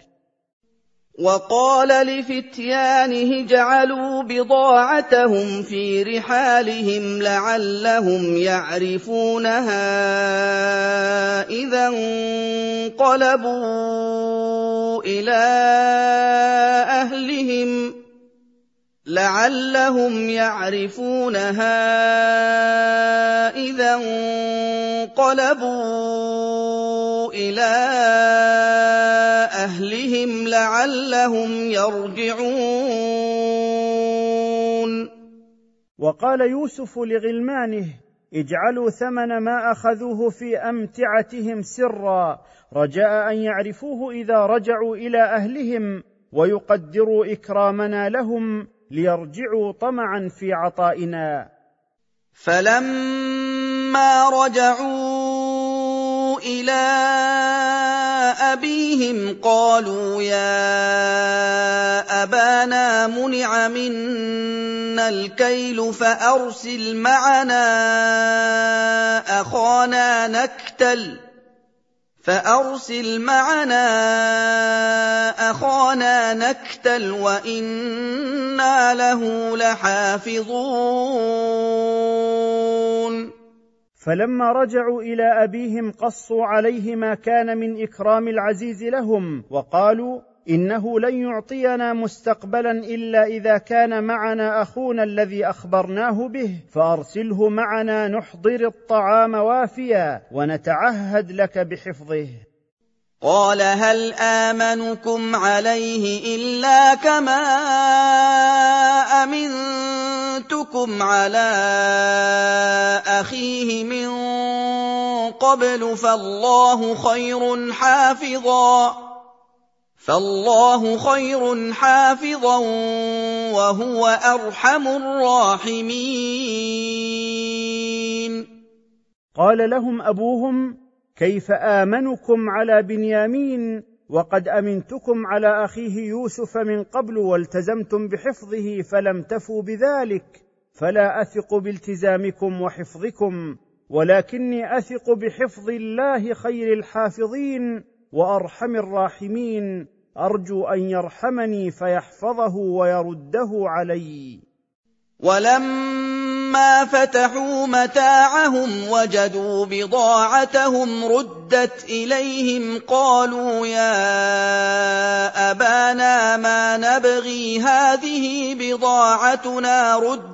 وقال لفتيانه جعلوا بضاعتهم في رحالهم لعلهم يعرفونها إذا انقلبوا إلى أهلهم لعلهم يرجعون. وقال يوسف لغلمانه: اجعلوا ثمن ما أخذوه في أمتعتهم سرا، رجاء أن يعرفوه إذا رجعوا إلى أهلهم، ويقدروا إكرامنا لهم ليرجعوا طمعا في عطائنا. فلما رجعوا إلى أبيهم قالوا: يا أبانا منع منا الكيل فأرسل معنا أخانا نكتل وإنا له لحافظون. فلما رجعوا إلى أبيهم قصوا عليه ما كان من إكرام العزيز لهم، وقالوا: إنه لن يعطينا مستقبلا إلا إذا كان معنا أخونا الذي أخبرناه به، فأرسله معنا نحضر الطعام وافيا ونتعهد لك بحفظه. قال: هل آمنكم عليه إلا كما أمنتكم على أخيه من قبل، فالله خير حافظا وهو أرحم الراحمين. قال لهم أبوهم: كيف آمنكم على بنيامين وقد أمنتكم على أخيه يوسف من قبل والتزمتم بحفظه فلم تفوا بذلك؟ فلا أثق بالتزامكم وحفظكم، ولكني أثق بحفظ الله خير الحافظين وأرحم الراحمين، أرجو أن يرحمني فيحفظه ويرده علي. ولما فتحوا متاعهم وجدوا بضاعتهم ردت إليهم قالوا: يا أبانا ما نبغي هذه بضاعتنا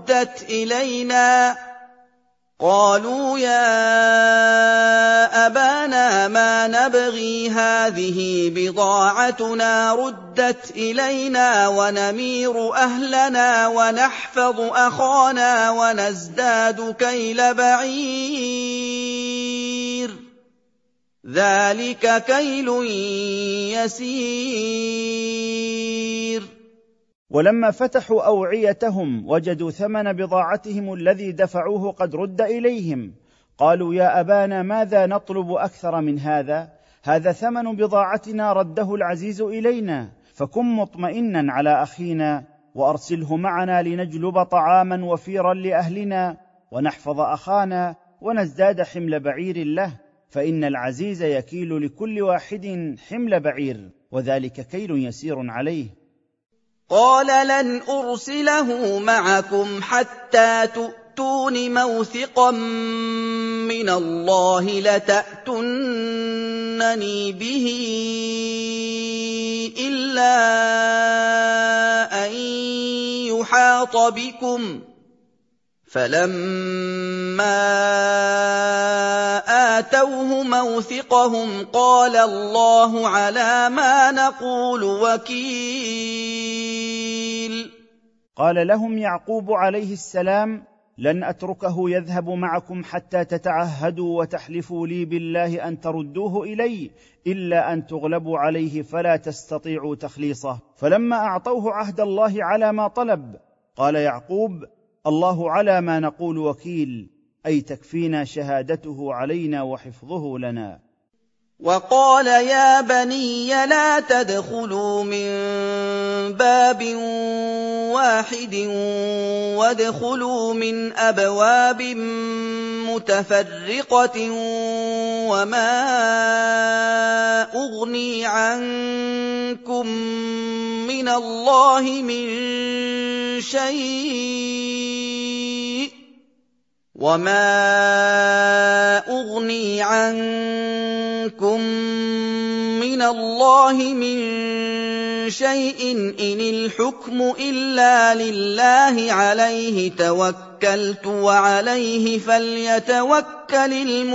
ردت إلينا ونمير أهلنا ونحفظ أخانا ونزداد كيل بعير، ذلك كيل يسير. ولما فتحوا أوعيتهم وجدوا ثمن بضاعتهم الذي دفعوه قد رد إليهم، قالوا: يا أبانا ماذا نطلب أكثر من هذا؟ هذا ثمن بضاعتنا رده العزيز إلينا، فكن مطمئنا على أخينا وأرسله معنا لنجلب طعاما وفيرا لأهلنا ونحفظ أخانا ونزداد حمل بعير له، فإن العزيز يكيل لكل واحد حمل بعير، وذلك كيل يسير عليه. قال: لن أرسله معكم حتى تؤتون موثقا من الله لتأتونني به إلا أن يحاط بكم. فلما آتوه موثقهم قال: الله على ما نقول وكيل. قال لهم يعقوب عليه السلام: لن أتركه يذهب معكم حتى تتعهدوا وتحلفوا لي بالله أن تردوه إلي إلا أن تغلبوا عليه فلا تستطيعوا تخليصه. فلما أعطوه عهد الله على ما طلب قال يعقوب: الله على ما نقول وكيل، أي تكفينا شهادته علينا وحفظه لنا. وقال: يا بني لا تدخلوا من باب واحد وادخلوا من أبواب مُتَفَرِّقَةٍ وَمَا أُغْنِي عَنكُم مِّنَ اللَّهِ مِن شَيْءٍ إِنِ الْحُكْمُ إِلَّا لِلَّهِ عَلَيْهِ تَوَكَّلْتُ وَعَلَيْهِ فَلْيَتَوَكَّلِ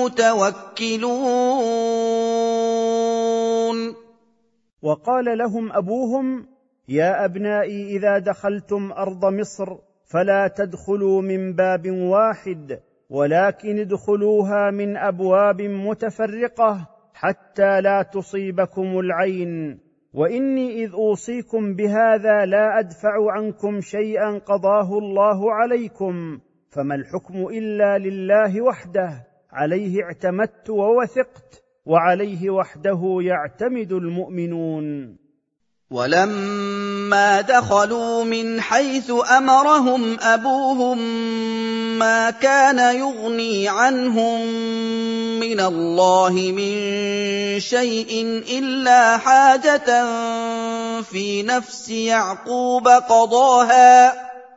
الْمُتَوَكِّلُونَ وقال لهم أبوهم: يا أبنائي، إذا دخلتم أرض مصر فلا تدخلوا من باب واحد، ولكن ادخلوها من أبواب متفرقة حتى لا تصيبكم العين، وإني إذ أوصيكم بهذا لا أدفع عنكم شيئا قضاه الله عليكم، فما الحكم إلا لله وحده، عليه اعتمدت ووثقت، وعليه وحده يعتمد المؤمنون. وَلَمَّا دَخَلُوا مِنْ حَيْثُ أَمَرَهُمْ أَبُوهُم مَّا كَانَ يُغْنِي عَنْهُم مِّنَ اللَّهِ مِن شَيْءٍ إِلَّا حَاجَةً فِي نَفْسِ يَعْقُوبَ قَضَاهَا ۚ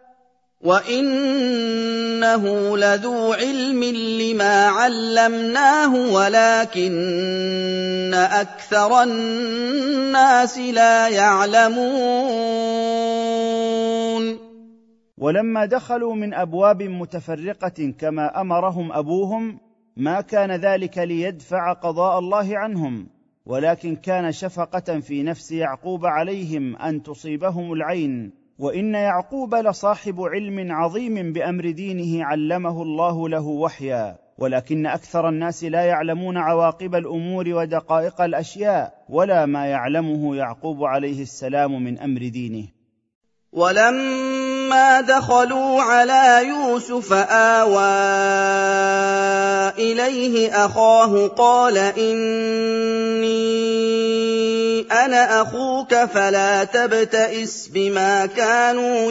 وَإِنَّهُ لَذُو عِلْمٍ لِّمَا عَلَّمْنَاهُ وَلَٰكِنَّ أَكْثَرَ النَّاسِ لَا يَعْلَمُونَ. ولما دخلوا من أبواب متفرقة كما أمرهم أبوهم، ما كان ذلك ليدفع قضاء الله عنهم، ولكن كان شفقة في نفس يعقوب عليهم أن تصيبهم العين، وإن يعقوب لصاحب علم عظيم بأمر دينه علمه الله له وحيا، ولكن أكثر الناس لا يعلمون عواقب الأمور ودقائق الأشياء، ولا ما يعلمه يعقوب عليه السلام من أمر دينه. وَلَمَّا دَخَلُوا عَلَىٰ يُوسُفَ آوَىٰ إِلَيْهِ أَخَاهُ قَالَ إِنِّي أَنَا أَخُوكَ فَلَا تَبْتَئِسْ بِمَا كَانُوا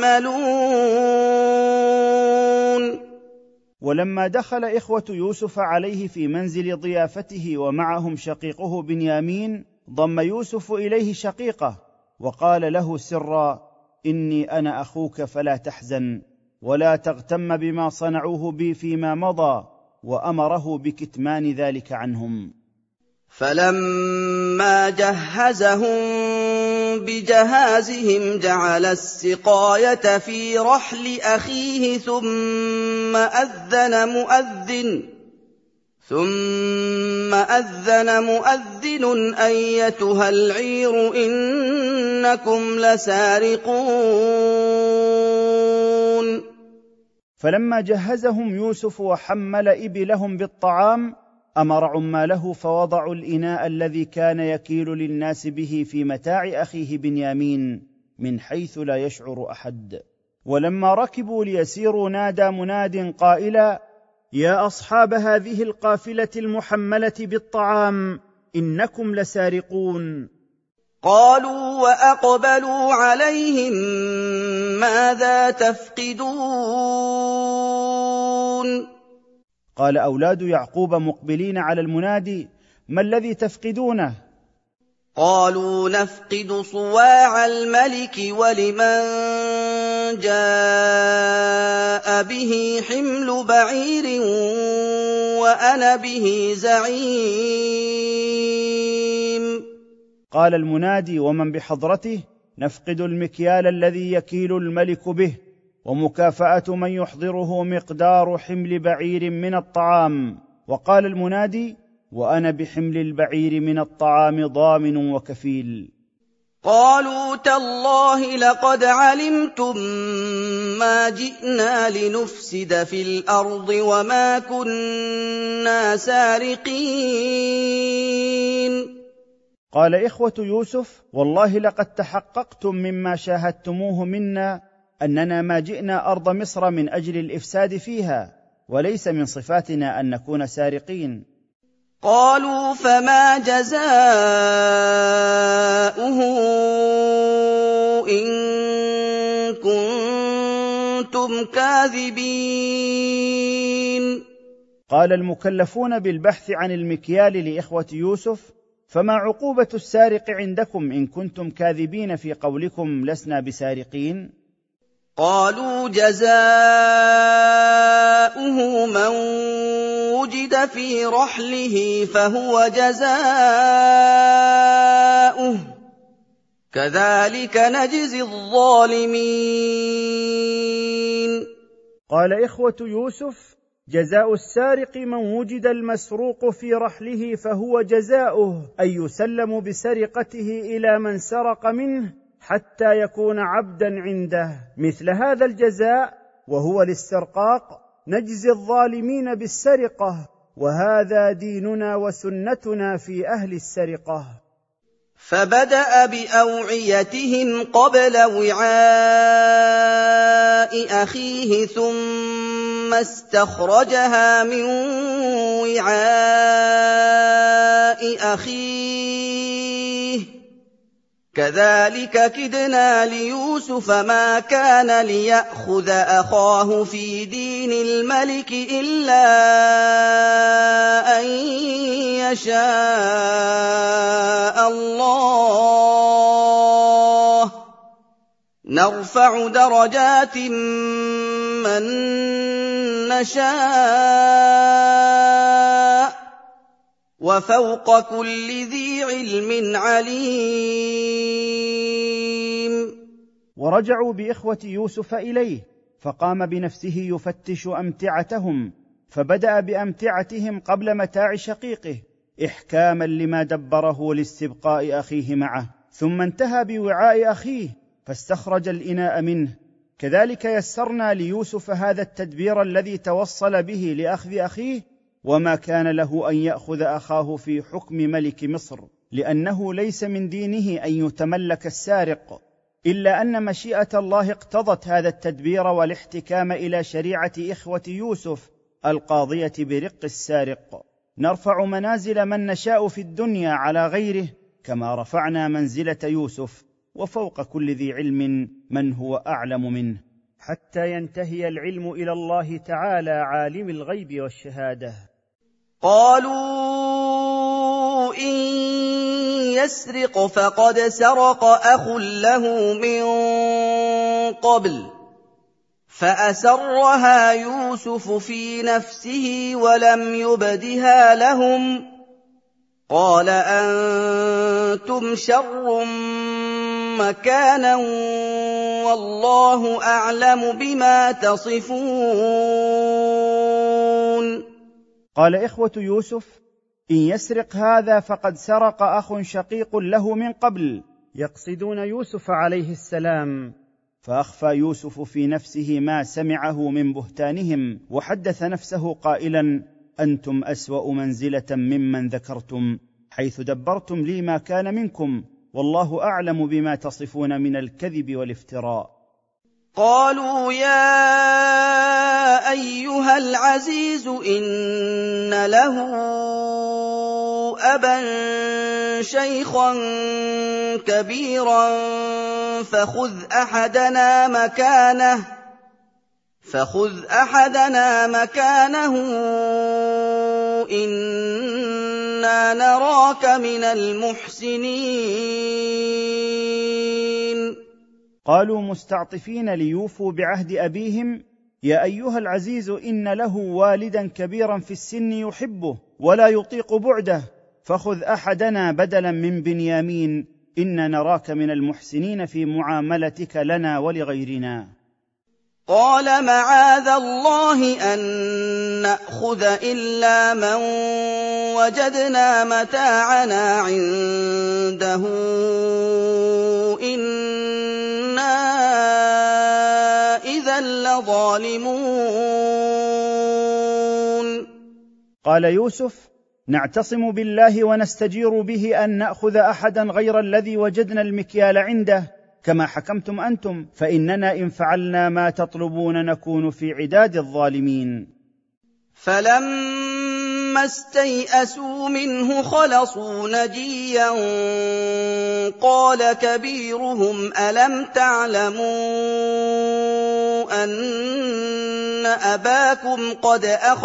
يَعْمَلُونَ. ولما دخل إخوة يوسف عليه في منزل ضيافته ومعهم شقيقه بنيامين، ضم يوسف إليه شقيقه وقال له سرا: إني أنا أخوك فلا تحزن، ولا تغتم بما صنعوه بي فيما مضى، وأمره بكتمان ذلك عنهم. فَلَمَّا جَهَّزَهُم بِجَهَازِهِمْ جَعَلَ السِّقَايَةَ فِي رَحْلِ أَخِيهِ ثُمَّ أَذَّنَ مُؤَذِّنٌ أَيَّتُهَا الْعِيرُ إِنَّكُمْ لَسَارِقُونَ. فلما جهزهم يوسف وحمل إبلهم بالطعام، أمر عماله فوضعوا الإناء الذي كان يكيل للناس به في متاع أخيه بنيامين من حيث لا يشعر أحد. ولما ركبوا ليسيروا نادى مناد قائلا: يا أصحاب هذه القافلة المحملة بالطعام، إنكم لسارقون. قالوا وأقبلوا عليهم ماذا تفقدون؟ قال أولاد يعقوب مقبلين على المنادي: ما الذي تفقدونه؟ قالوا نفقد صواع الملك ولمن جاء به حمل بعير وأنا به زعيم. قال المنادي ومن بحضرته: نفقد المكيال الذي يكيل الملك به، ومكافأة من يحضره مقدار حمل بعير من الطعام. وقال المنادي: وأنا بحمل البعير من الطعام ضامن وكفيل. قالوا تالله لقد علمتم ما جئنا لنفسد في الأرض وما كنا سارقين. قال إخوة يوسف: والله لقد تحققتم مما شاهدتموه منا أننا ما جئنا أرض مصر من أجل الإفساد فيها، وليس من صفاتنا أن نكون سارقين. قالوا فما جزاؤه إن كنتم كاذبين؟ قال المكلفون بالبحث عن المكيال لإخوة يوسف: فما عقوبة السارق عندكم إن كنتم كاذبين في قولكم لسنا بسارقين؟ قالوا: جزاؤه من وجد في رحله فهو جزاؤه كذلك نجزي الظالمين. قال إخوة يوسف: جزاء السارق من وجد المسروق في رحله فهو جزاؤه، أي يسلم بسرقته إلى من سرق منه حتى يكون عبدا عنده. مثل هذا الجزاء وهو الاسترقاق نجزي الظالمين بالسرقة، وهذا ديننا وسنتنا في أهل السرقة. فبدأ بأوعيتهم قبل وعاء أخيه ثم استخرجها من وعاء أخيه كذلك كدنا ليوسف ما كان ليأخذ أخاه في دين الملك إلا أن يشاء الله نرفع درجات من نشاء وفوق كل ذي علم عليم. ورجعوا بإخوة يوسف إليه، فقام بنفسه يفتش أمتعتهم، فبدأ بأمتعتهم قبل متاع شقيقه إحكاما لما دبره لاستبقاء أخيه معه، ثم انتهى بوعاء أخيه فاستخرج الإناء منه. كذلك يسرنا ليوسف هذا التدبير الذي توصل به لأخذ أخيه، وما كان له أن يأخذ أخاه في حكم ملك مصر، لأنه ليس من دينه أن يتملك السارق، إلا أن مشيئة الله اقتضت هذا التدبير والاحتكام إلى شريعة إخوة يوسف القاضية برق السارق. نرفع منازل من نشاء في الدنيا على غيره، كما رفعنا منزلة يوسف، وفوق كل ذي علم من هو أعلم منه، حتى ينتهي العلم إلى الله تعالى عالم الغيب والشهادة. قالوا إن يسرق فقد سرق أخ له من قبل فأسرها يوسف في نفسه ولم يبدها لهم قال أنتم شر مكانا والله أعلم بما تصفون. قال إخوة يوسف: إن يسرق هذا فقد سرق أخ شقيق له من قبل، يقصدون يوسف عليه السلام. فأخفى يوسف في نفسه ما سمعه من بهتانهم، وحدث نفسه قائلا: أنتم أسوأ منزلة ممن ذكرتم، حيث دبرتم لي ما كان منكم، والله أعلم بما تصفون من الكذب والافتراء. قالوا يا أيها العزيز إن له أبا شيخا كبيرا فخذ أحدنا مكانه إنا نراك من المحسنين. قالوا مستعطفين ليوفوا بعهد أبيهم: يا أيها العزيز إن له والدا كبيرا في السن يحبه ولا يطيق بعده، فخذ أحدنا بدلا من بنيامين إنا نراك من المحسنين في معاملتك لنا ولغيرنا. قال معاذ الله أن نأخذ إلا من وجدنا متاعنا عنده إنا إذا لظالمون. قال يوسف: نعتصم بالله ونستجير به أن نأخذ أحدا غير الذي وجدنا المكيال عنده كما حكمتم أنتم، فإننا إن فعلنا ما تطلبون نكون في عداد الظالمين. فلما استيئسوا منه خلصوا نجيا قال كبيرهم ألم تعلموا أن أباكم قد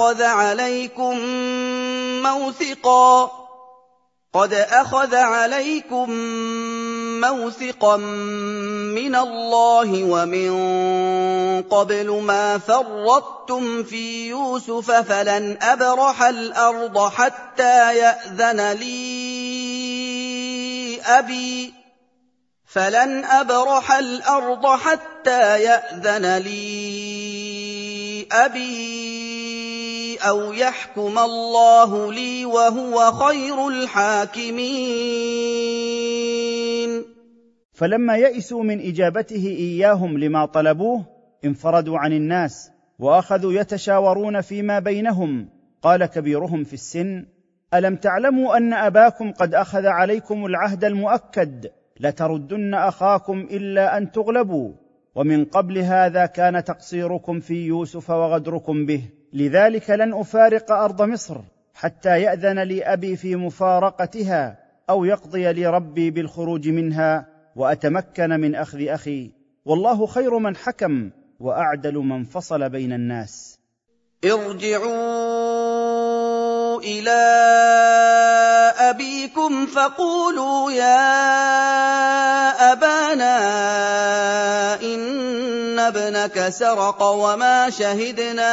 أخذ عليكم موثقا من الله ومن قبل ما فرطتم في يوسف فلن أبرح الأرض حتى يأذن لي أبي أو يحكم الله لي وهو خير الحاكمين. فلما يئسوا من إجابته إياهم لما طلبوه انفردوا عن الناس وأخذوا يتشاورون فيما بينهم. قال كبيرهم في السن: ألم تعلموا أن أباكم قد أخذ عليكم العهد المؤكد لتردن أخاكم إلا أن تغلبوا، ومن قبل هذا كان تقصيركم في يوسف وغدركم به، لذلك لن أفارق أرض مصر حتى يأذن لي أبي في مفارقتها أو يقضي لي ربي بالخروج منها وأتمكن من أخذ أخي، والله خير من حكم وأعدل من فصل بين الناس. ارجعوا إلى أبيكم فقولوا يا أبانا إن ابنك سرق وما شهدنا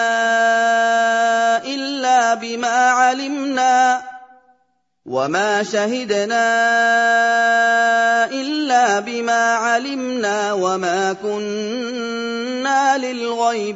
إلا بما علمنا وما كنا للغيب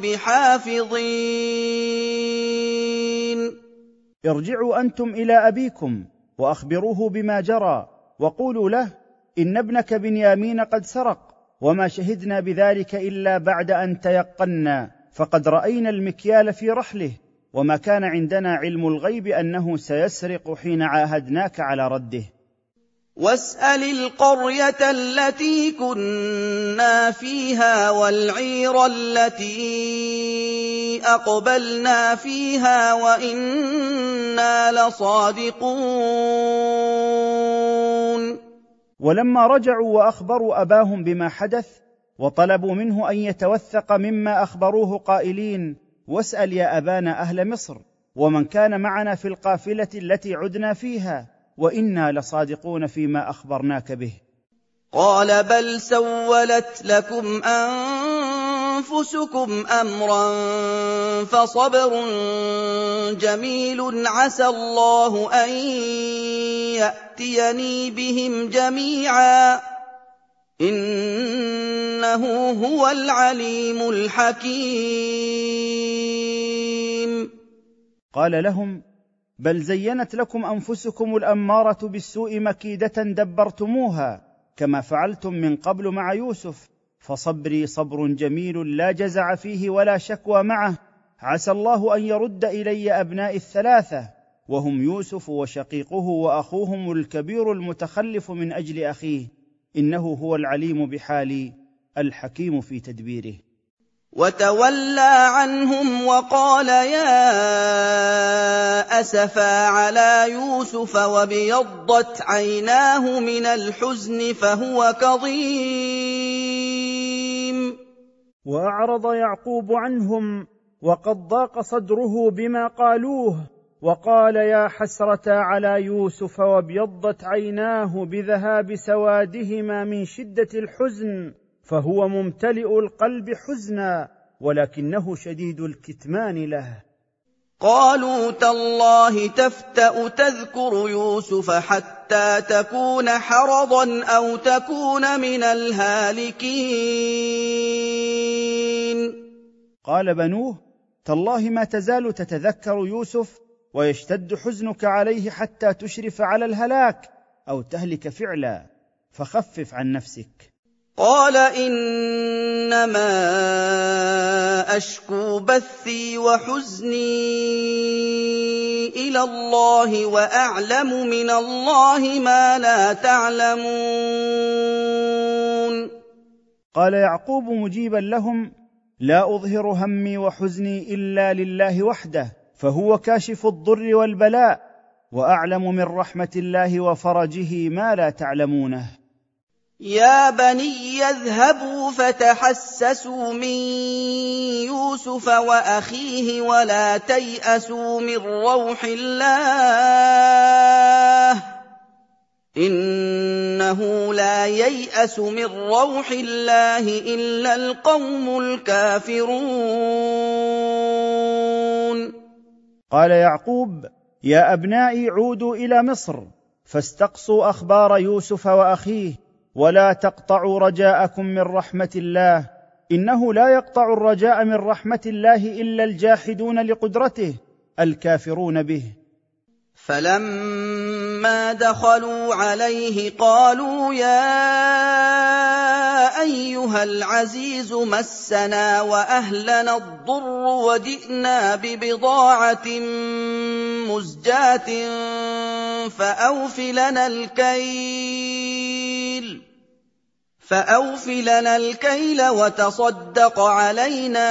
حافظين. ارجعوا أنتم إلى أبيكم وأخبروه بما جرى، وقولوا له إن ابنك بنيامين قد سرق، وما شهدنا بذلك إلا بعد أن تيقنا، فقد رأينا المكيال في رحله، وما كان عندنا علم الغيب أنه سيسرق حين عاهدناك على رده. واسأل القرية التي كنا فيها والعير التي أقبلنا فيها وإنا لصادقون. ولما رجعوا وأخبروا أباهم بما حدث وطلبوا منه أن يتوثق مما أخبروه قائلين: واسأل يا أبانا أهل مصر ومن كان معنا في القافلة التي عدنا فيها وإنا لصادقون فيما أخبرناك به. قال بل سولت لكم أنفسكم أمرا فصبر جميل عسى الله أن يأتيني بهم جميعا إنه هو العليم الحكيم. قال لهم: بل زينت لكم أنفسكم الأمارة بالسوء مكيدة دبرتموها كما فعلتم من قبل مع يوسف، فصبري صبر جميل لا جزع فيه ولا شكوى معه، عسى الله أن يرد إلي أبنائي الثلاثة، وهم يوسف وشقيقه وأخوهم الكبير المتخلف من أجل أخيه، إنه هو العليم بحالي الحكيم في تدبيره. وتولى عنهم وقال يا أسفا على يوسف وابيضت عيناه من الحزن فهو كظيم. وأعرض يعقوب عنهم وقد ضاق صدره بما قالوه، وقال يا حسرة على يوسف وابيضت عيناه بذهاب سوادهما من شدة الحزن، فهو ممتلئ القلب حزنا ولكنه شديد الكتمان له. قالوا تالله تفتأ تذكر يوسف حتى تكون حرضا أو تكون من الهالكين. قال بنوه: تالله ما تزال تتذكر يوسف ويشتد حزنك عليه حتى تشرف على الهلاك أو تهلك فعلا، فخفف عن نفسك. قال إنما أشكو بثي وحزني إلى الله وأعلم من الله ما لا تعلمون. قال يعقوب مجيبا لهم: لا أظهر همي وحزني إلا لله وحده، فهو كاشف الضر والبلاء، وأعلم من رحمة الله وفرجه ما لا تعلمونه. يا بني اذهبوا فتحسسوا من يوسف وأخيه ولا تيأسوا من روح الله إنه لا ييأس من روح الله إلا القوم الكافرون. قال يعقوب: يا أبنائي عودوا إلى مصر فاستقصوا أخبار يوسف وأخيه ولا تقطعوا رجاءكم من رحمة الله، إنه لا يقطع الرجاء من رحمة الله إلا الجاحدون لقدرته الكافرون به. فلما دخلوا عليه قالوا يا أيها العزيز مسنا وأهلنا الضر وجئنا ببضاعة مزجاة فأوف لنا الكيل وتصدق علينا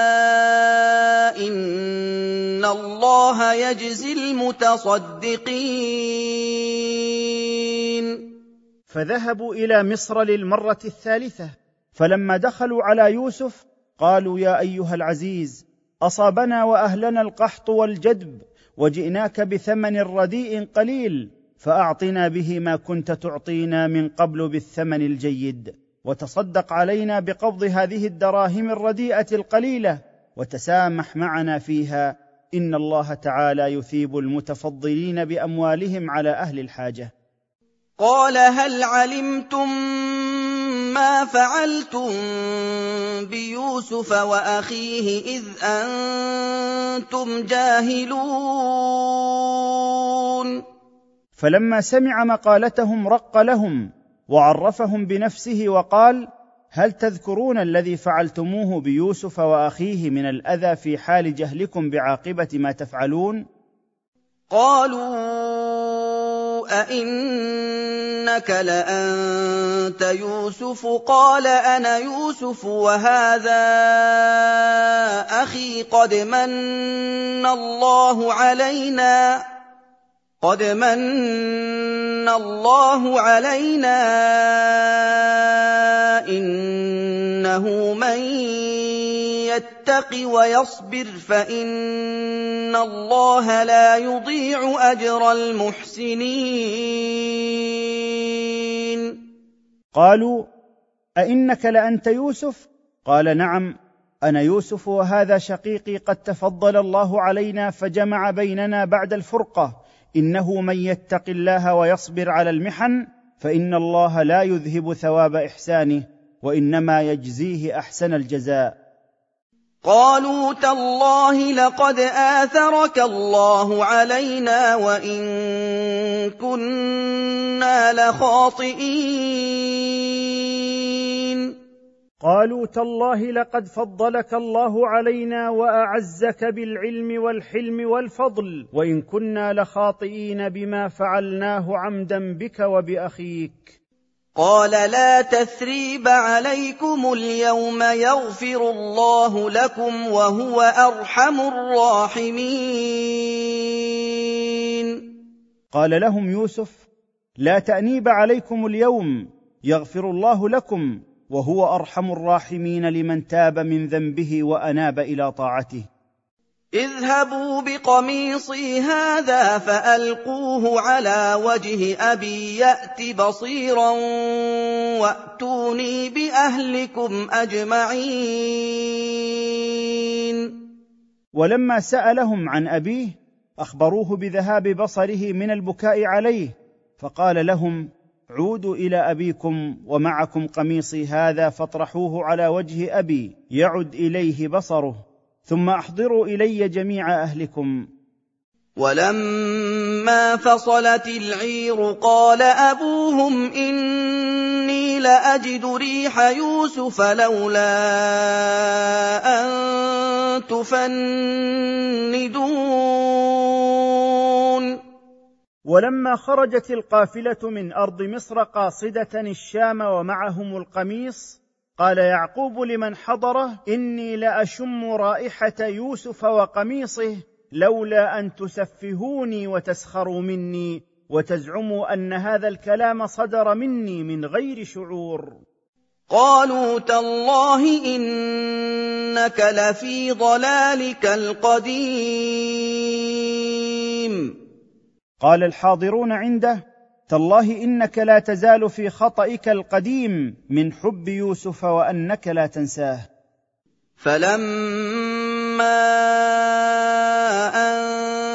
إن الله يجزي المتصدقين. فذهبوا إلى مصر للمرة الثالثة، فلما دخلوا على يوسف قالوا يا أيها العزيز أصابنا وأهلنا القحط والجدب وجئناك بثمن رديء قليل فأعطنا به ما كنت تعطينا من قبل بالثمن الجيد، وتصدق علينا بقبض هذه الدراهم الرديئة القليلة وتسامح معنا فيها، إن الله تعالى يثيب المتفضلين بأموالهم على أهل الحاجة. قال هل علمتم ما فعلتم بيوسف وأخيه إذ أنتم جاهلون؟ فلما سمع مقالتهم رق لهم وعرفهم بنفسه وقال: هل تذكرون الذي فعلتموه بيوسف وأخيه من الأذى في حال جهلكم بعاقبة ما تفعلون؟ قالوا أئنك لأنت يوسف؟ قال أنا يوسف وهذا أخي قد من الله علينا إنه من يتق ويصبر فإن الله لا يضيع أجر المحسنين. قالوا أئنك لأنت يوسف؟ قال نعم أنا يوسف وهذا شقيقي قد تفضل الله علينا فجمع بيننا بعد الفرقة، إنه من يتق الله ويصبر على المحن فإن الله لا يذهب ثواب إحسانه وإنما يجزيه أحسن الجزاء. قالوا تالله لقد آثرك الله علينا وإن كنا لخاطئين. قالوا تالله لقد فضلك الله علينا وأعزك بالعلم والحلم والفضل وإن كنا لخاطئين بما فعلناه عمدا بك وبأخيك. قال لا تثريب عليكم اليوم يغفر الله لكم وهو أرحم الراحمين. قال لهم يوسف: لا تأنيب عليكم اليوم، يغفر الله لكم وهو أرحم الراحمين لمن تاب من ذنبه وأناب إلى طاعته. اذهبوا بقميصي هذا فألقوه على وجه أبي يأت بصيرا وأتوني بأهلكم أجمعين. ولما سألهم عن أبيه أخبروه بذهاب بصره من البكاء عليه، فقال لهم: عودوا إلى أبيكم ومعكم قميصي هذا فاطرحوه على وجه أبي يعد إليه بصره، ثم أحضروا إلي جميع أهلكم. ولما فصلت العير قال أبوهم إني لأجد ريح يوسف لولا أن تفندون. ولما خرجت القافلة من أرض مصر قاصدة الشام ومعهم القميص قال يعقوب لمن حضره: إني لأشم رائحة يوسف وقميصه لولا أن تسفهوني وتسخروا مني وتزعموا أن هذا الكلام صدر مني من غير شعور. قالوا تالله إنك لفي ضلالك القديم. قال الحاضرون عنده: تالله إنك لا تزال في خطئك القديم من حب يوسف وأنك لا تنساه. فلما أن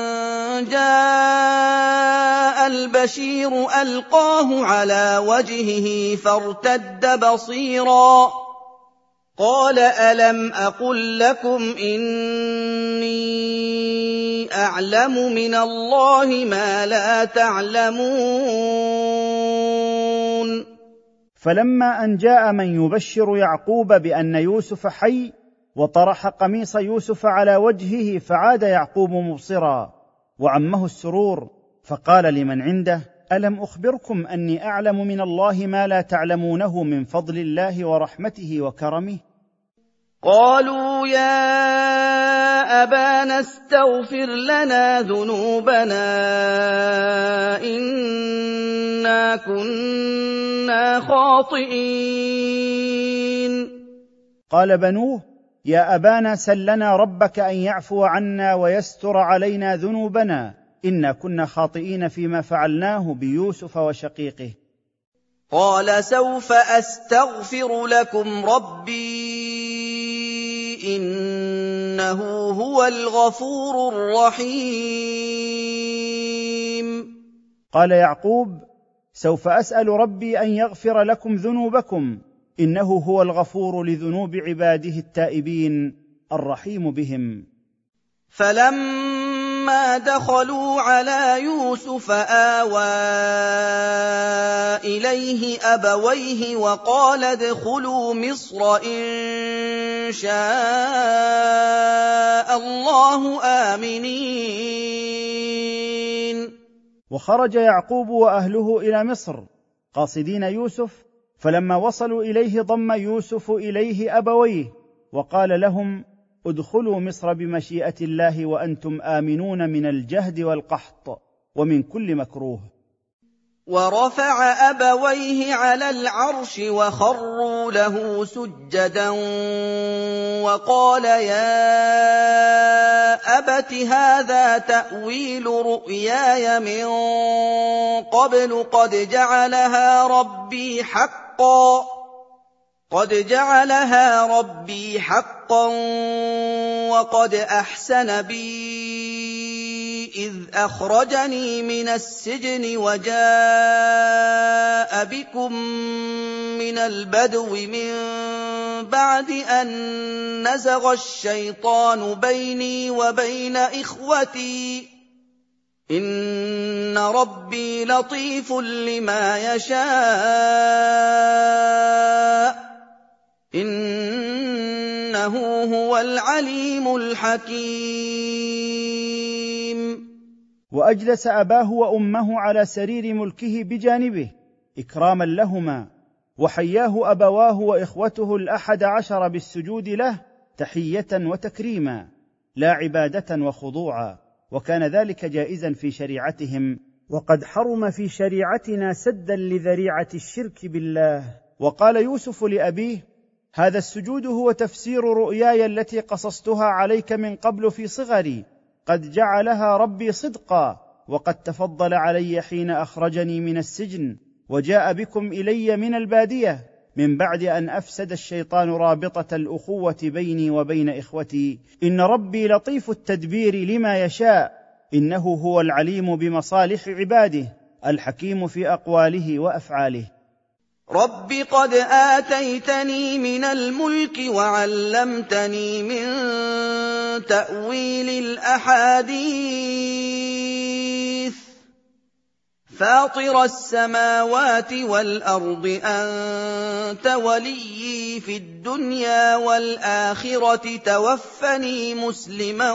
جاء البشير ألقاه على وجهه فارتد بصيرا قال ألم أقل لكم إني أعلم من الله ما لا تعلمون. فلما أن جاء من يبشر يعقوب بأن يوسف حي وطرح قميص يوسف على وجهه فعاد يعقوب مبصرا وعمه السرور، فقال لمن عنده: ألم أخبركم أني أعلم من الله ما لا تعلمونه من فضل الله ورحمته وكرمه؟ قالوا يا أبانا استغفر لنا ذنوبنا إنا كنا خاطئين. قال بنوه: يا أبانا سل لنا ربك أن يعفو عنا ويستر علينا ذنوبنا إنا كنا خاطئين فيما فعلناه بيوسف وشقيقه. قال سوف أستغفر لكم ربي إنه هو الغفور الرحيم. قال يعقوب: سوف أسأل ربي أن يغفر لكم ذنوبكم إنه هو الغفور لذنوب عباده التائبين الرحيم بهم. فلما دخلوا على يوسف آوى إليه أبويه وقال ادخلوا مصر إن شاء الله آمنين. وخرج يعقوب وأهله إلى مصر قاصدين يوسف، فلما وصلوا إليه ضم يوسف إليه أبويه وقال لهم: ادخلوا مصر بمشيئة الله وأنتم آمنون من الجهد والقحط ومن كل مكروه. ورفع أبويه على العرش وخروا له سجدا وقال يا أبت هذا تأويل رؤياي من قبل قد جعلها ربي حقا وقد أحسن بي إذ أخرجني من السجن وجاء بكم من البدو من بعد أن نزغ الشيطان بيني وبين إخوتي إن ربي لطيف لما يشاء إنه هو العليم الحكيم. وأجلس أباه وأمه على سرير ملكه بجانبه إكراما لهما، وحياه أبواه وإخوته 11 بالسجود له تحية وتكريما لا عبادة وخضوعا، وكان ذلك جائزا في شريعتهم، وقد حرم في شريعتنا سدا لذريعة الشرك بالله. وقال يوسف لأبيه: هذا السجود هو تفسير رؤياي التي قصصتها عليك من قبل في صغري، قد جعلها ربي صدقا، وقد تفضل علي حين أخرجني من السجن وجاء بكم إلي من البادية من بعد أن أفسد الشيطان رابطة الأخوة بيني وبين إخوتي. إن ربي لطيف التدبير لما يشاء إنه هو العليم بمصالح عباده الحكيم في أقواله وأفعاله. رب قد آتيتني من الملك وعلمتني من تأويل الأحاديث فاطر السماوات والأرض أنت وليي في الدنيا والآخرة توفني مسلما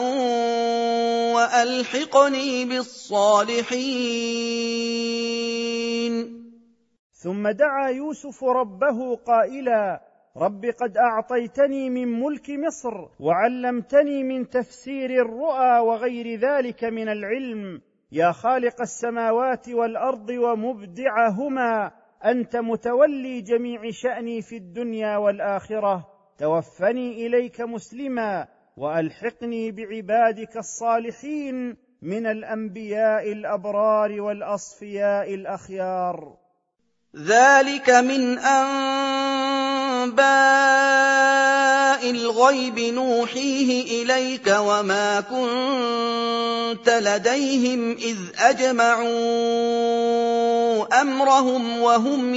وألحقني بالصالحين. ثم دعا يوسف ربه قائلا: رب قد أعطيتني من ملك مصر وعلمتني من تفسير الرؤى وغير ذلك من العلم، يا خالق السماوات والارض ومبدعهما، انت متولي جميع شاني في الدنيا والاخره، توفني اليك مسلما والحقني بعبادك الصالحين من الانبياء الابرار والاصفياء الاخيار. ذلك من أنباء الغيب نوحيه إليك وما كنت لديهم إذ أجمعوا أمرهم وهم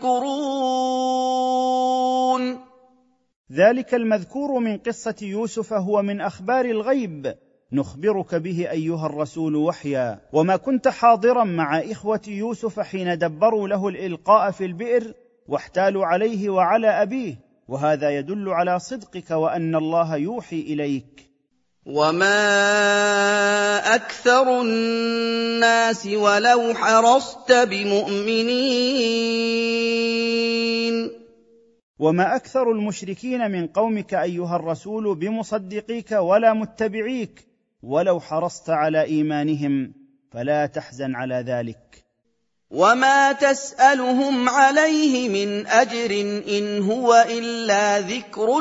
يمكرون. ذلك المذكور من قصة يوسف هو من أخبار الغيب نخبرك به أيها الرسول وحيا، وما كنت حاضرا مع إخوة يوسف حين دبروا له الإلقاء في البئر واحتالوا عليه وعلى أبيه، وهذا يدل على صدقك وأن الله يوحي إليك. وما أكثر الناس ولو حرصت بمؤمنين. وما أكثر المشركين من قومك أيها الرسول بمصدقيك ولا متبعيك، ولو حرصت على إيمانهم، فلا تحزن على ذلك. وما تسألهم عليه من أجر إن هو إلا ذكر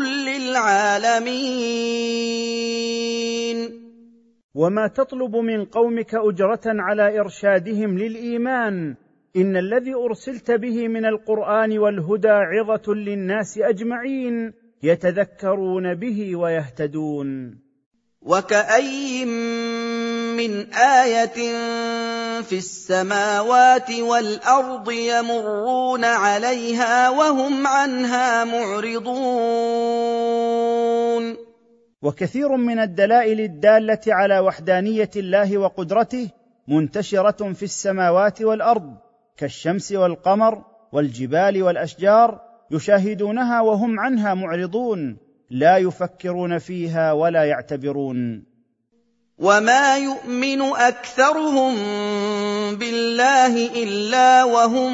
للعالمين. وما تطلب من قومك أجرة على إرشادهم للإيمان، إن الذي أرسلت به من القرآن والهدى عظة للناس أجمعين يتذكرون به ويهتدون. وكأي من آية في السماوات والأرض يمرون عليها وهم عنها معرضون. وكثير من الدلائل الدالة على وحدانية الله وقدرته منتشرة في السماوات والأرض، كالشمس والقمر والجبال والأشجار، يشاهدونها وهم عنها معرضون، لا يفكرون فيها ولا يعتبرون. وما يؤمن أكثرهم بالله إلا وهم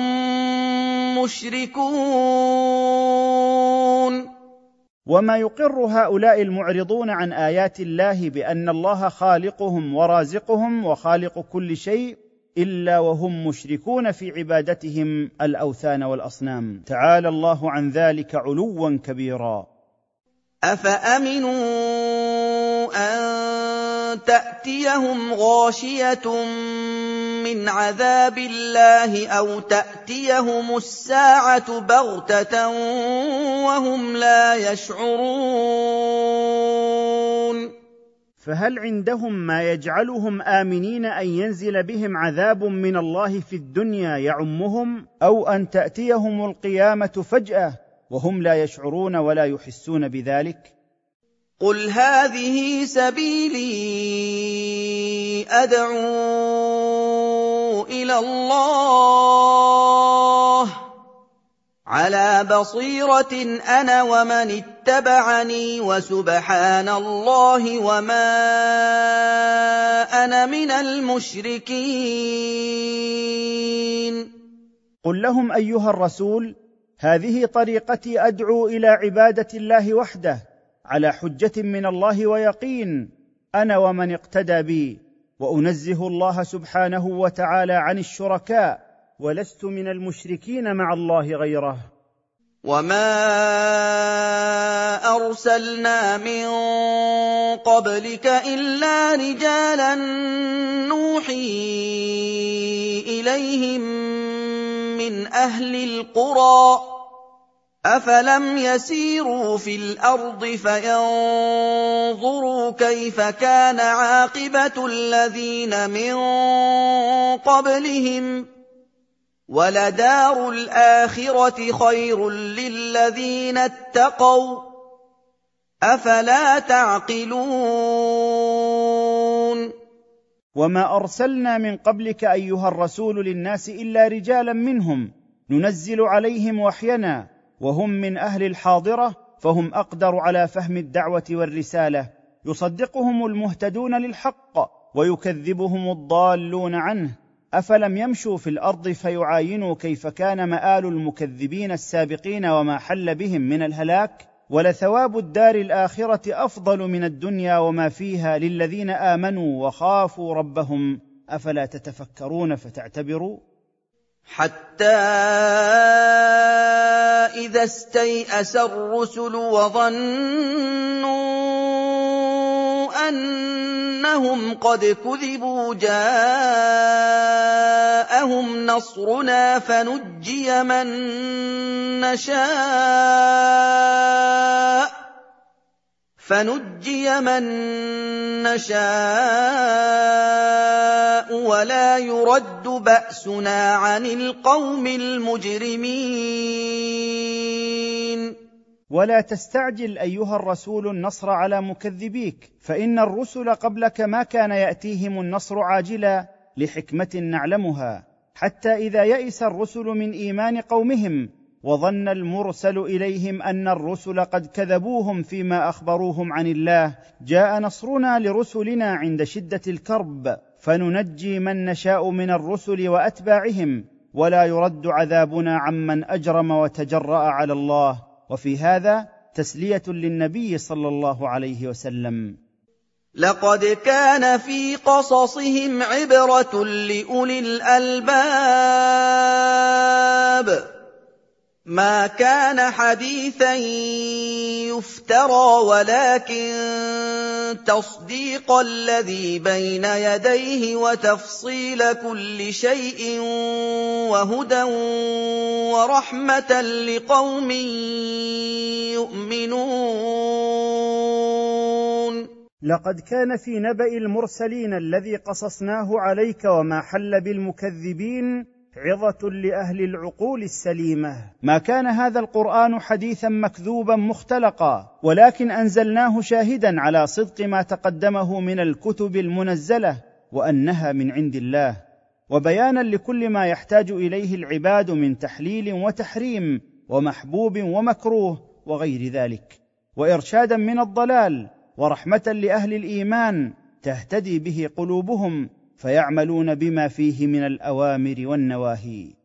مشركون. وما يقر هؤلاء المعرضون عن آيات الله بأن الله خالقهم ورازقهم وخالق كل شيء إلا وهم مشركون في عبادتهم الأوثان والأصنام، تعالى الله عن ذلك علوا كبيرا. أفأمنوا أن تأتيهم غاشية من عذاب الله أو تأتيهم الساعة بغتة وهم لا يشعرون. فهل عندهم ما يجعلهم آمنين أن ينزل بهم عذاب من الله في الدنيا يعمهم، أو أن تأتيهم القيامة فجأة وهم لا يشعرون ولا يحسون بذلك؟ قل هذه سبيلي أدعو إلى الله على بصيرة أنا ومن اتبعني وسبحان الله وما أنا من المشركين. قل لهم أيها الرسول: هذه طريقتي أدعو إلى عبادة الله وحده على حجة من الله ويقين، أنا ومن اقتدى بي، وأنزه الله سبحانه وتعالى عن الشركاء، ولست من المشركين مع الله غيره. وما أرسلنا من قبلك إلا رجالا نوحي إليهم من أهل القرى أفلم يسيروا في الأرض فينظروا كيف كان عاقبة الذين من قبلهم ولدار الآخرة خير للذين اتقوا أفلا تعقلون. وما أرسلنا من قبلك أيها الرسول للناس إلا رجالا منهم ننزل عليهم وحينا، وهم من أهل الحاضرة، فهم أقدر على فهم الدعوة والرسالة، يصدقهم المهتدون للحق ويكذبهم الضالون عنه. أفلم يمشوا في الأرض فيعاينوا كيف كان مآل المكذبين السابقين وما حل بهم من الهلاك؟ ولثواب الدار الآخرة أفضل من الدنيا وما فيها للذين آمنوا وخافوا ربهم أفلا تتفكرون فتعتبروا؟ حتى إذا استيأس الرسل وظنوا أنهم قد كذبوا جاءهم نصرنا فنجي من نشاء ولا يرد بأسنا عن القوم المجرمين. ولا تستعجل أيها الرسول النصر على مكذبيك، فإن الرسل قبلك ما كان يأتيهم النصر عاجلا لحكمة نعلمها، حتى إذا يئس الرسل من إيمان قومهم وظن المرسل إليهم أن الرسل قد كذبوهم فيما أخبروهم عن الله، جاء نصرنا لرسلنا عند شدة الكرب فننجي من نشاء من الرسل وأتباعهم، ولا يرد عذابنا عمن أجرم وتجرأ على الله. وفي هذا تسلية للنبي صلى الله عليه وسلم. لقد كان في قصصهم عبرة لأولي الألباب ما كان حديثا يفترى ولكن تصديق الذي بين يديه وتفصيل كل شيء وهدى ورحمة لقوم يؤمنون. لقد كان في نبأ المرسلين الذي قصصناه عليك وما حل بالمكذبين عظة لأهل العقول السليمة. ما كان هذا القرآن حديثا مكذوبا مختلقا، ولكن أنزلناه شاهدا على صدق ما تقدمه من الكتب المنزلة وأنها من عند الله، وبيانا لكل ما يحتاج إليه العباد من تحليل وتحريم ومحبوب ومكروه وغير ذلك، وإرشادا من الضلال، ورحمة لأهل الإيمان تهتدي به قلوبهم فيعملون بما فيه من الأوامر والنواهي.